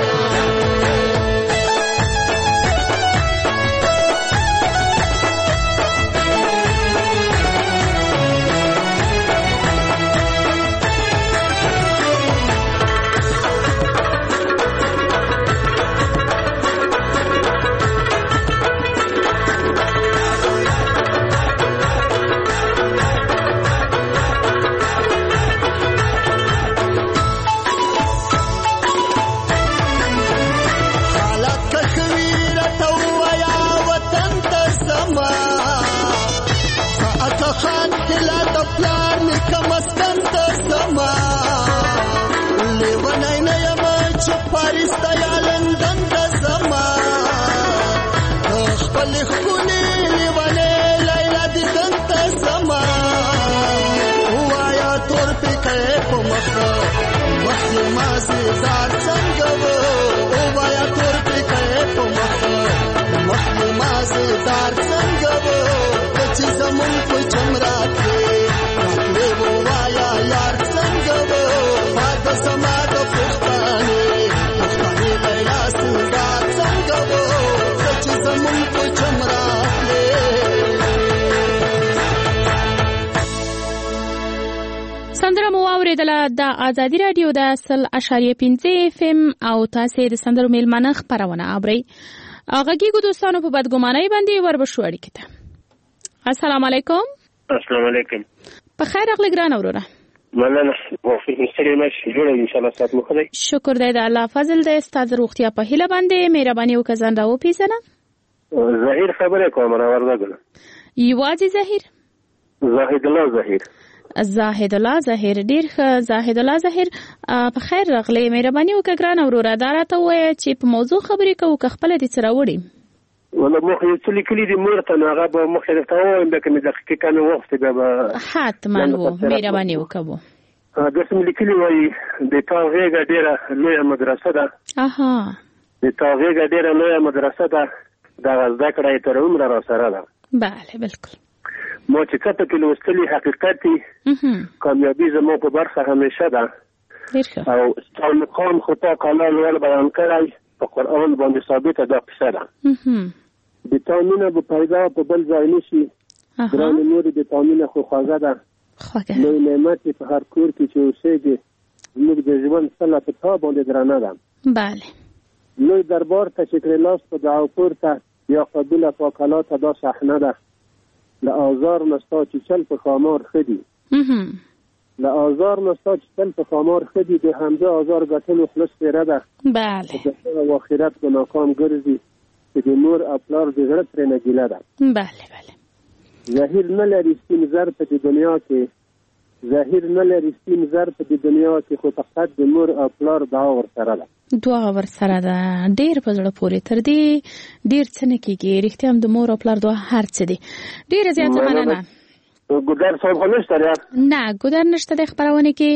مازیدار څنګه وو او وایا تور پکې په مخ مخ مازیدار څنګه وو چې زمون په چمرات کې راتلې وو وایا یار څنګه وو پاد سما د پښتانه پښتانه لیلا سنگار څنګه وو چې زمون په چمرات کې سندره مو اوریدله د ازادي رادیو د اصل اشاریه پنځه اف ام او تاسو د سندرو میلمانه خبرونه اورئ. غږیږو دوستانو په بدګمانۍ باندې وربشو اړیکې ته. السلام علیکم. السلام علیکم. په خیر راغلی ګران وروره. مننه. وفي مستری مش جوړه ان شاء الله سات مو خدای. شکر دی د الله فضل دی ستاسو روغتیا په هیله باندې مهرباني وکړئ دا و پیژنه. ظاهر خبره کوم را ورغله. یوازې ظاهر. زاهد الله ظاهر. زاهد الله ظاهر ډیر ښه. زاهد الله ظاهر په خیر راغلی مهرباني وکړئ ګران وروره دا راته وایه چې په موضوع خبرې کوو که خپله دې څه راوړي. والله مخ یې څه لیکلي دي مور ته نو هغه به مخ یې درته ووایم بیا که مې دقیقه مې وغوښتې بیا به حتما و مهرباني وکړو. داسې مې لیکلي وایي د تا غېږه ډېره لویه مدرسه ده. اها د تا غېږه ډېره لویه مدرسه ده دا زده کړه تر عمره را سره ده. بله بالکل. ما چې کته کې لوستلي حقیقت کامیابی زما په برخه همیشه ده. او ستاسو مقام خو تا کاله لوړ بیان کړی په قرآن باندې ثابته ده قصه ده. د تا مینه به پیدا په بل ځای نشي. ګرانې مورې د تا مینه خو خوږه ده. لوی نعمت په هر کور کې چې اوسېږي زموږ د ژوند سله په تا باندې درانه ده. بله. لوی دربار ته چې ترې لاس په دعا پورته یا قبوله پاکلا ته دا صحنه ده. له آزار نه ستا چې چل په خامار ښه دي. له آزار نه ستا چې چل په خامار ښه دي د همزه آزار ګټلو خلص تېره ده. بله. او آخرت به ناکام ګرځي چې د مور او پلار د زړه ترېنه ګیله ده. بله بله. ظاهر نه لري سپین زر په دې دنیا کې ظاهر نه لري سپین زر په دې دنیا کې خو فقط د مور او پلار دعا ورسره ده. دعا ورسره ده. ډېر په زړه پورې تر دې ډېر څه نه کېږي. رښتیا هم د مور او پلار دعا هر څه دي. ډېره زیاته مننه. ګودر صاحب خو نشته یار؟ نه ګودر نشته د خپرونې کې.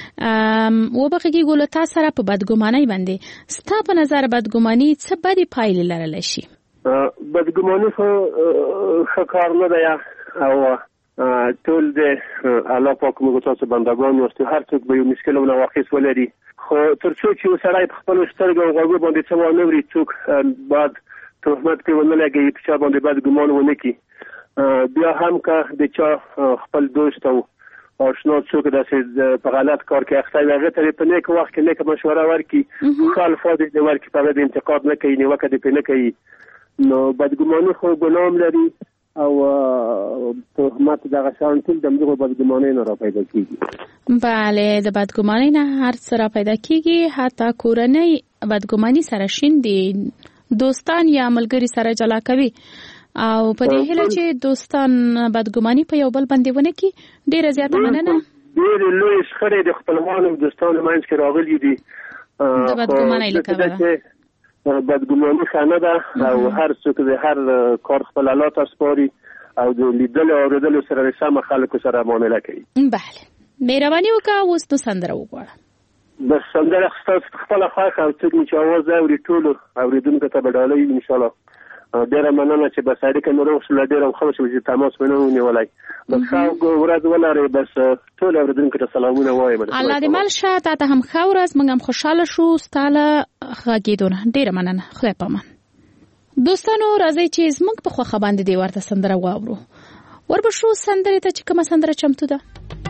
وبخښئ ګولو تا سره په بدګمانۍ باندې ستا په نظر بدګماني څه بدې پایلې لرلی شي؟ بدګماني خو ښه کار نه دی او ټول د الله پاک موږ تاسو بندګان یاست. هر څوک به یو مشکل او نواقص ولري خو تر څو چې یو سړی په خپلو سترګو او غوږو باندې څه وانه وري څوک باید تهمت پرې ونه لګوي په چا باندې بد ګمان ونه کړي. بیا هم که د چا خپل دوست او آشنا څوک داسې په غلط کار کې اخته وي هغه ته یې په نیک وخت کې نیکه مشوره ورکړي ښه الفاظ یې ورکړي په هغه د انتقاد نه کوي نیوکه دې پرې نه کوي. نو بدګماني خو ګناه هم لري او تهمت دغه شیان ټول د همدغو بدګمانۍ نه را پیدا کېږي. بله د بدګمانۍ نه هر څه را پیدا کېږي. حتی کورنۍ بدګماني سره شیندي دوستان یا ملګري سره جلا کوي او په دې هیله چې دوستان بدګماني په یو بل باندې ونه کړي. ډېره زیاته مننه. ډېرې لویې شخړې د خپلوانو او دوستانو منځ کې راغلي دي د بدګمانۍ له کبله. بدګماني ښه نه ده او هر څوک د هر کار خپل الله ته سپاري او د لیدلو او اورېدلو سره د سمه خلکو سره معامله کوي. بله مهرباني وکړه. اوس نو سندره وغواړه. بس سندره ستاسو خپله خوښه او څوک چې اواز اوري ټولو اورېدونکو ته به ډالۍ وي انشاءالله. ډېره مننه چې بس اړیکه مو روغ شوله. ډېره ښه شوه چې تماس مې نه ونیولی. بس ښه ورځ ولرئ. بس ټولو اورېدونکو ته سلامونه وایم. الله دې مل شه. تا ته هم ښه ورځ. موږ هم خوشحاله شو ستا له غږېدو نه. ډېره مننه. خدای پامان. دوستانو راځئ چې زموږ په خوښه باندې دې ورته سندره واورو. وربشو سندرې ته چې کومه سندره چمتو ده؟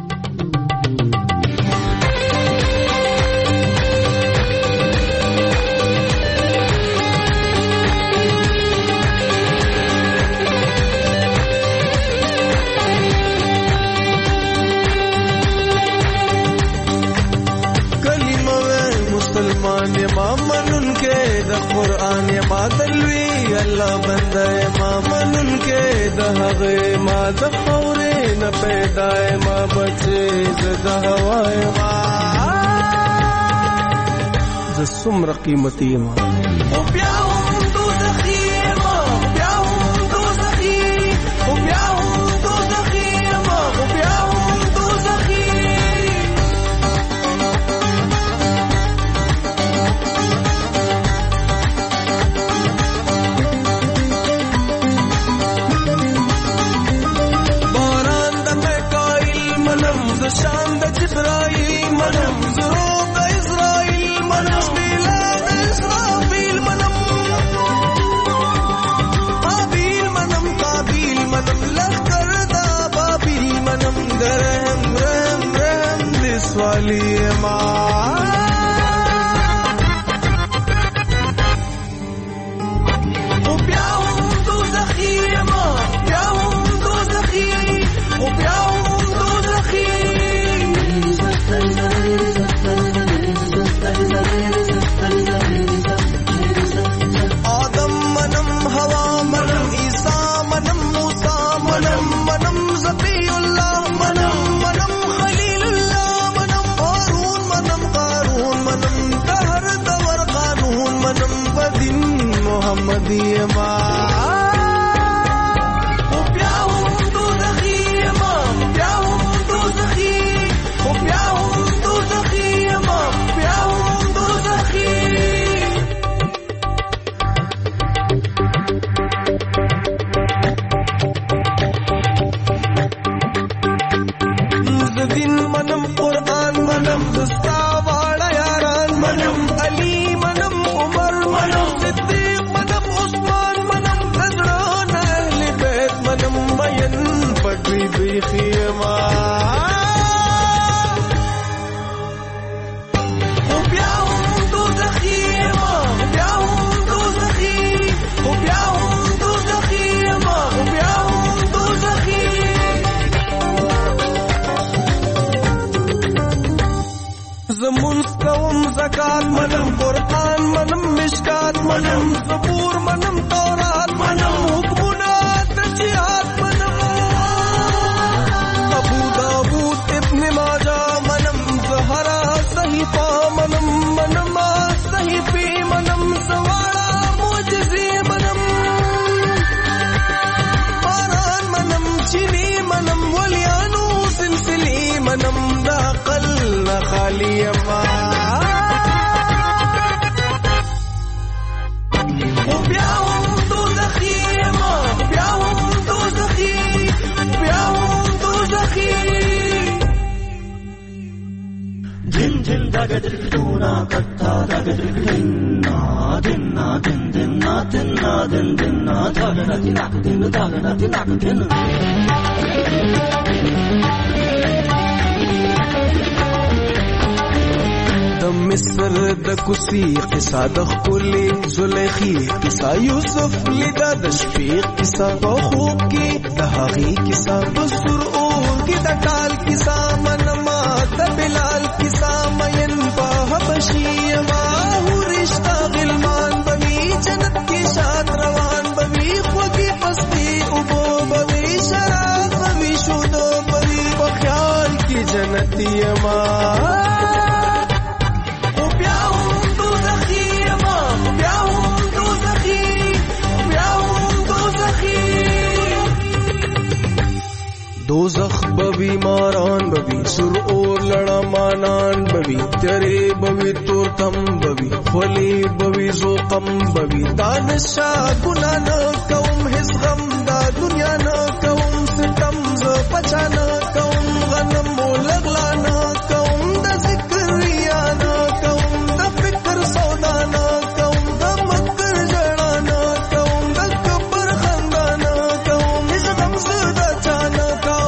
مسلمان ما منن کے دا قرآن ما دلوی اللہ بندہ ما منن کے دا حغی ما دا خورے نہ پیدائے ما بچے دا ہوائے ما دا سمر قیمتی ما او بیاؤں دو زخی ما او بیاؤں دو زخی او بیاؤں دو زخی ما او بیاؤں دو زخی شان د جبرائیل منم زروب د اسرائیل منم بلاد اسرافیل منم خیما خو بیا هم دوزخي ما بیا هم دوزخي خو بیا هم دوزخي ما خو بیا هم دوزخي زمون کوم زکات منم قرآن منم مشکات منم زبور منم تورات منم حکمونه تشریعات منم ابو داود ابن ماجه منم زهرا صحیفه منم منم صحیفه منم سواړه معجزې منم باران منم چینی منم ولیانو سلسلې منم د عقل نه خالی ما Dagadrikuna katta dagadrikna dinna din dinna dinna din dinna daganati nak din daganati nak din د مصر د کوسی قصه د خپلې زلیخي قصه یوسف لیدا د شفیق قصه په خوب کې د هغې قصه په سر اور کې د ټال قصه منما د بلال قصه مین په حبشي ما ورشتہ غلمان بوي جنت کې شاد روان بوي خوږی پستی او بوي شراب بوي شودو بوي په خیال کې جنتی ما دوزخ بوی ماران بوی سر اور لڑا مانان بوی تیرے بوی تورتم بوی خلی بوی زوقم بوی دانشا گناہ نہ کوم حس غم دا دنیا نہ کوم ستم ز پچا نہ کوم غنم لغلا نہ کوم دا ذکر ریا نہ کوم دا فکر سودا نہ کوم دا مکر جڑا نہ کوم دا کبر خندا نہ کوم حس غم زدا چانا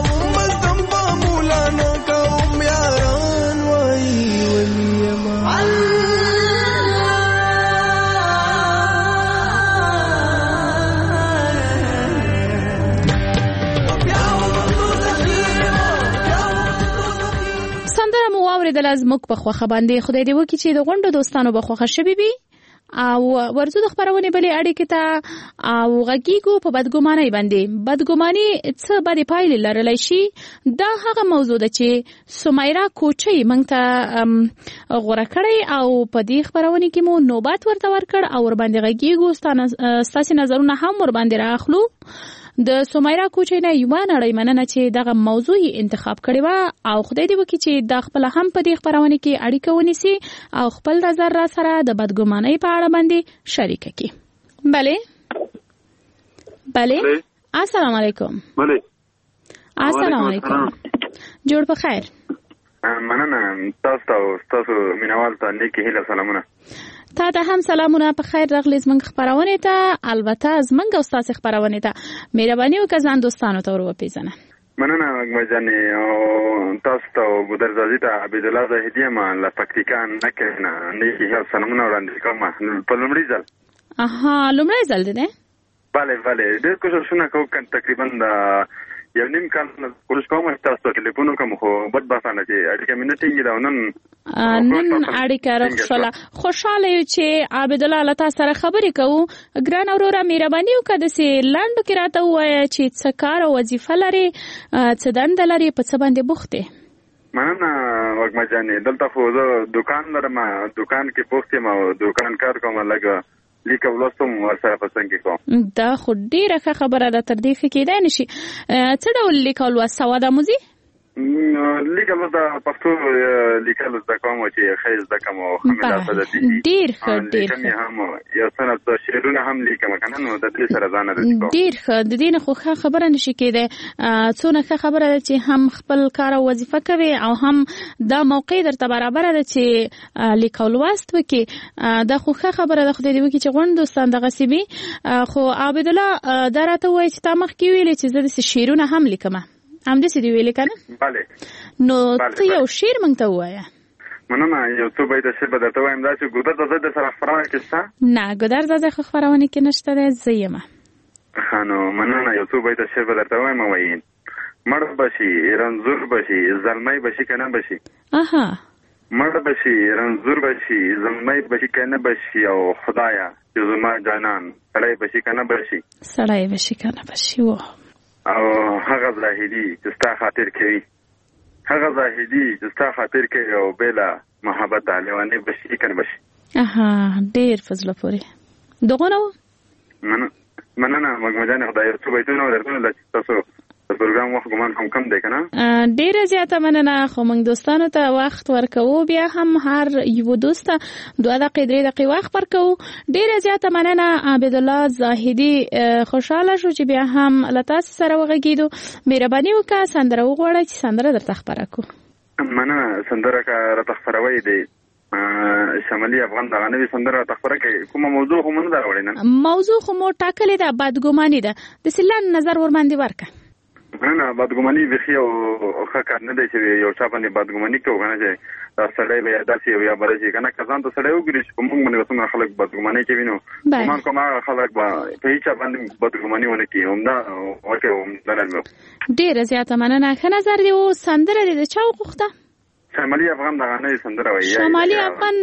د لازمک په خوخه باندې خدای دې وکړي چې د غونډو دوستانو به خوخه شوي وي او ورته د خبرونه بلې اړیکې ته او غږیږو په بدګمانۍ باندې بدګماني څه باندې پایلې لرلی شي دا هغه موضوع ده چې سمیرا کوچۍ موږ ته غوره کړی او په دې خبرونه کې مو نوبت ورته ورکړ او ور باندې غږیږو ستاسې نظرونه هم ور باندې راخلو د سمیرا کوچۍ نه یو نړۍ مننه چې دغه موضوع انتخاب کړی و او خدای دې وکړي چې د خپل هم په دې خبرونه کې اړیکه ونیسي او خپل نظر را سره د بدګمانۍ په اړه باندې شریک کړي. بله بله السلام علیکم. بله السلام علیکم. جوړ په خیر. مننه تاسو ته تاسو مینوال ته نیکی هیله سلامونه. تا ته هم سلامونه په خیر راغلی زموږ خبرونه ته البته زموږ او تاسو خبرونه ته مهرباني وکړئ ځان دوستانو ته ور وپیژنه. مننه مګمجانې او تاسو ته ګودرزازي ته عبد الله زاهدی ما لا پکتیکان نه کنه نه هیڅ سلامونه وړاندې کوم په لومړي ځل. اها لومړي ځل دی. bale bale ډېر کوششونه کوم تقریبا یو نیم کال کوشش کوم تاسو ټلیفون کوم خو بد باسانه چې اړیکه مې نه ټینګې دا نن نن اړیکه راخله خوشاله یو چې عبد الله لتا سره خبرې کوو ګران اورورا مهرباني وکړه د سي لاندو کې راته وایي چې څه کار او وظیفه لري څه دند لري په څه باندې بوخته. مننه وګما جانې دلته خو زه دکان لرم دکان کې بوخته ما دکان کار کوم لګا لیک ولستم ورسره پسند کوم. دا خو ډیره ښه خبره ده تر دې کېدای نشي څه ډول لیک ولوسته و د موزي لیکل د پښتو لیکل د کوم چې خیر د کوم خمله ده ډیر ښه ډیر ښه هم یو څنګه د شعرونه هم لیکم کنه نو د دې سره ځان راځي ډیر ښه د دې نه خو خبره نشي کېده څونه ښه خبره ده چې هم خپل کار او وظیفه کوي او هم دا موقع درته برابر ده چې لیکل واست وکي دا خو ښه خبره ده خو دې وکي چې غوند دوستان دغه سیمه خو عبد الله درته وایي چې تا مخ کې ویل چې زه د شعرونه هم لیکم ام دې سې دی ویل کنه bale نو ته یو شعر مونږ ته وایا مننه یو څه به د شعر درته وایم دا چې ګودر د زده سره خبرونه کېسته نه ګودر زده خو خبرونه کې نشته ده زېما خانو مننه یو څه به د شعر درته وایم وایي مړ بشي رنزور بشي زلمای بشي کنه بشي اها مړ بشي رنزور بشي زلمای بشي کنه بشي او خدایا چې زما جانان سړی بشي کنه بشي سړی بشي کنه بشي و او هغه زاهدی چې ستا خاطر کوي هغه زاهدی چې ستا خاطر کوي او بلا محبت علیوانه بشي کنه بشي اها ډیر فضل پوری دغه نو من مننه مګمجان خدای ته بیتونه ورته لته تاسو پروګرام وخت ګمان هم کم دی کنه ډیره زیاته مننه خو موږ دوستانو ته وخت ورکوو بیا هم هر یو دوست دوه دقیقې درې دقیقې وخت ورکوو ډیره زیاته مننه عبد الله زاهدی خوشاله شو چې بیا هم لتاس سره وغږیدو مهرباني وکړه سندره وغواړه چې سندره درته خبره کو مننه سندره کا را تخبروي دی شمالي افغان دغه نوې سندره تخبره کوي کومه موضوع هم نه دا وړینه موضوع خو مو ټاکلې ده بدګماني ده د سلان نظر ور باندې ورکه نه بدګماني وخی او ښه کار نه دی چې یو چا باندې بدګماني کوي کنه چې سړی به داسې یو یا برجی کنه کزان ته سړی وګوري چې کوم باندې وسنه خلک بدګماني کوي نو کوم کوم خلک به په هیڅ باندې بدګماني ونه کوي همدا ورته همدا نه ډیر زیاته مننه ښه نظر دی او سندره د چا وغوښته شمالي افغان دغه نه سندره وایي شمالي افغان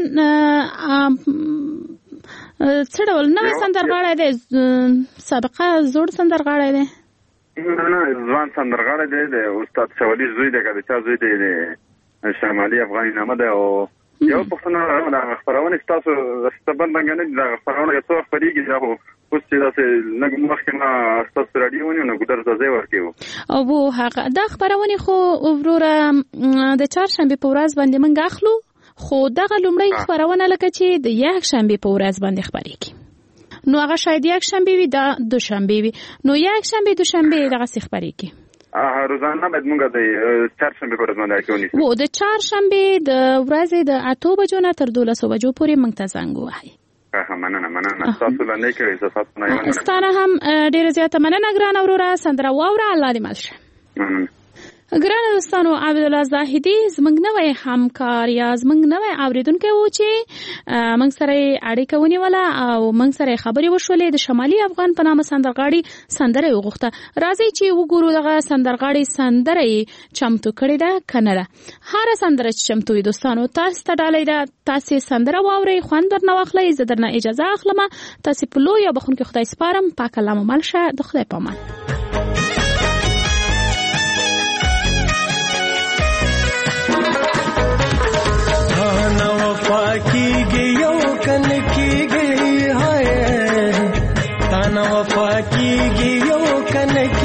څه ډول نوې سندرغاړی دی سابقه زوړ سندرغاړی دی نه نه ځوان سندرغاړی دی د استاد شوالي زوی دی که د چا زوی دی د شمالي افغاني نامه دی او یو پوښتنه د خپرونې ستاسو ستبل څنګه نه د خپرونې یو څه خپرېږي دا خو اوس چې داسې لږ مخکې نه ستاسو راډیو ونیو نو ګودر ته ځای ورکوو او هغه دا خپرونې خو وروره د چهارشنبې په ورځ باندې موږ اخلو خو دغه لومړی خپرونه لکه چې د یکشنبې په ورځ باندې خپرېږي نو هغه شاید یک شنبه وي دا دوشنبه وي نو یک شنبه دوشنبه دغه څه خبرېږي اه روزانه باید موږ د چهارشنبه په ورځ باندې راکونی وو د چهارشنبه د ورځې د اته بجو نه تر دولس بجو پورې موږ ته زنګ وهي اه مننه مننه تاسو لا نه کوي تاسو نه ستانه هم ډیر زیاته مننه ګران اورورا سندره واوره الله دې مالشه ګران دوستانو عبد الله زاهدی زمنګ نوې همکار یا زمنګ نوې اوریدونکو و چې موږ سره اړیکه ونیوله او موږ سره خبرې وشولې د شمالي افغان په نامه سندرغاړي سندره وغوښته راځي چې وګورو دغه سندرغاړي سندره چمتو کړې ده کنه ده هر سندره چې چمتو وي دوستانو تاسو ته ډالۍ ده تاسو سندره واورئ خوند درنه واخلئ زه درنه اجازه اخلم تاسو په لوی بخونکو خدای سپارم پاک الله مو مل شه د خدای پامان کیږي یو کن کیږي هاي تانا وفا کیږي یو کن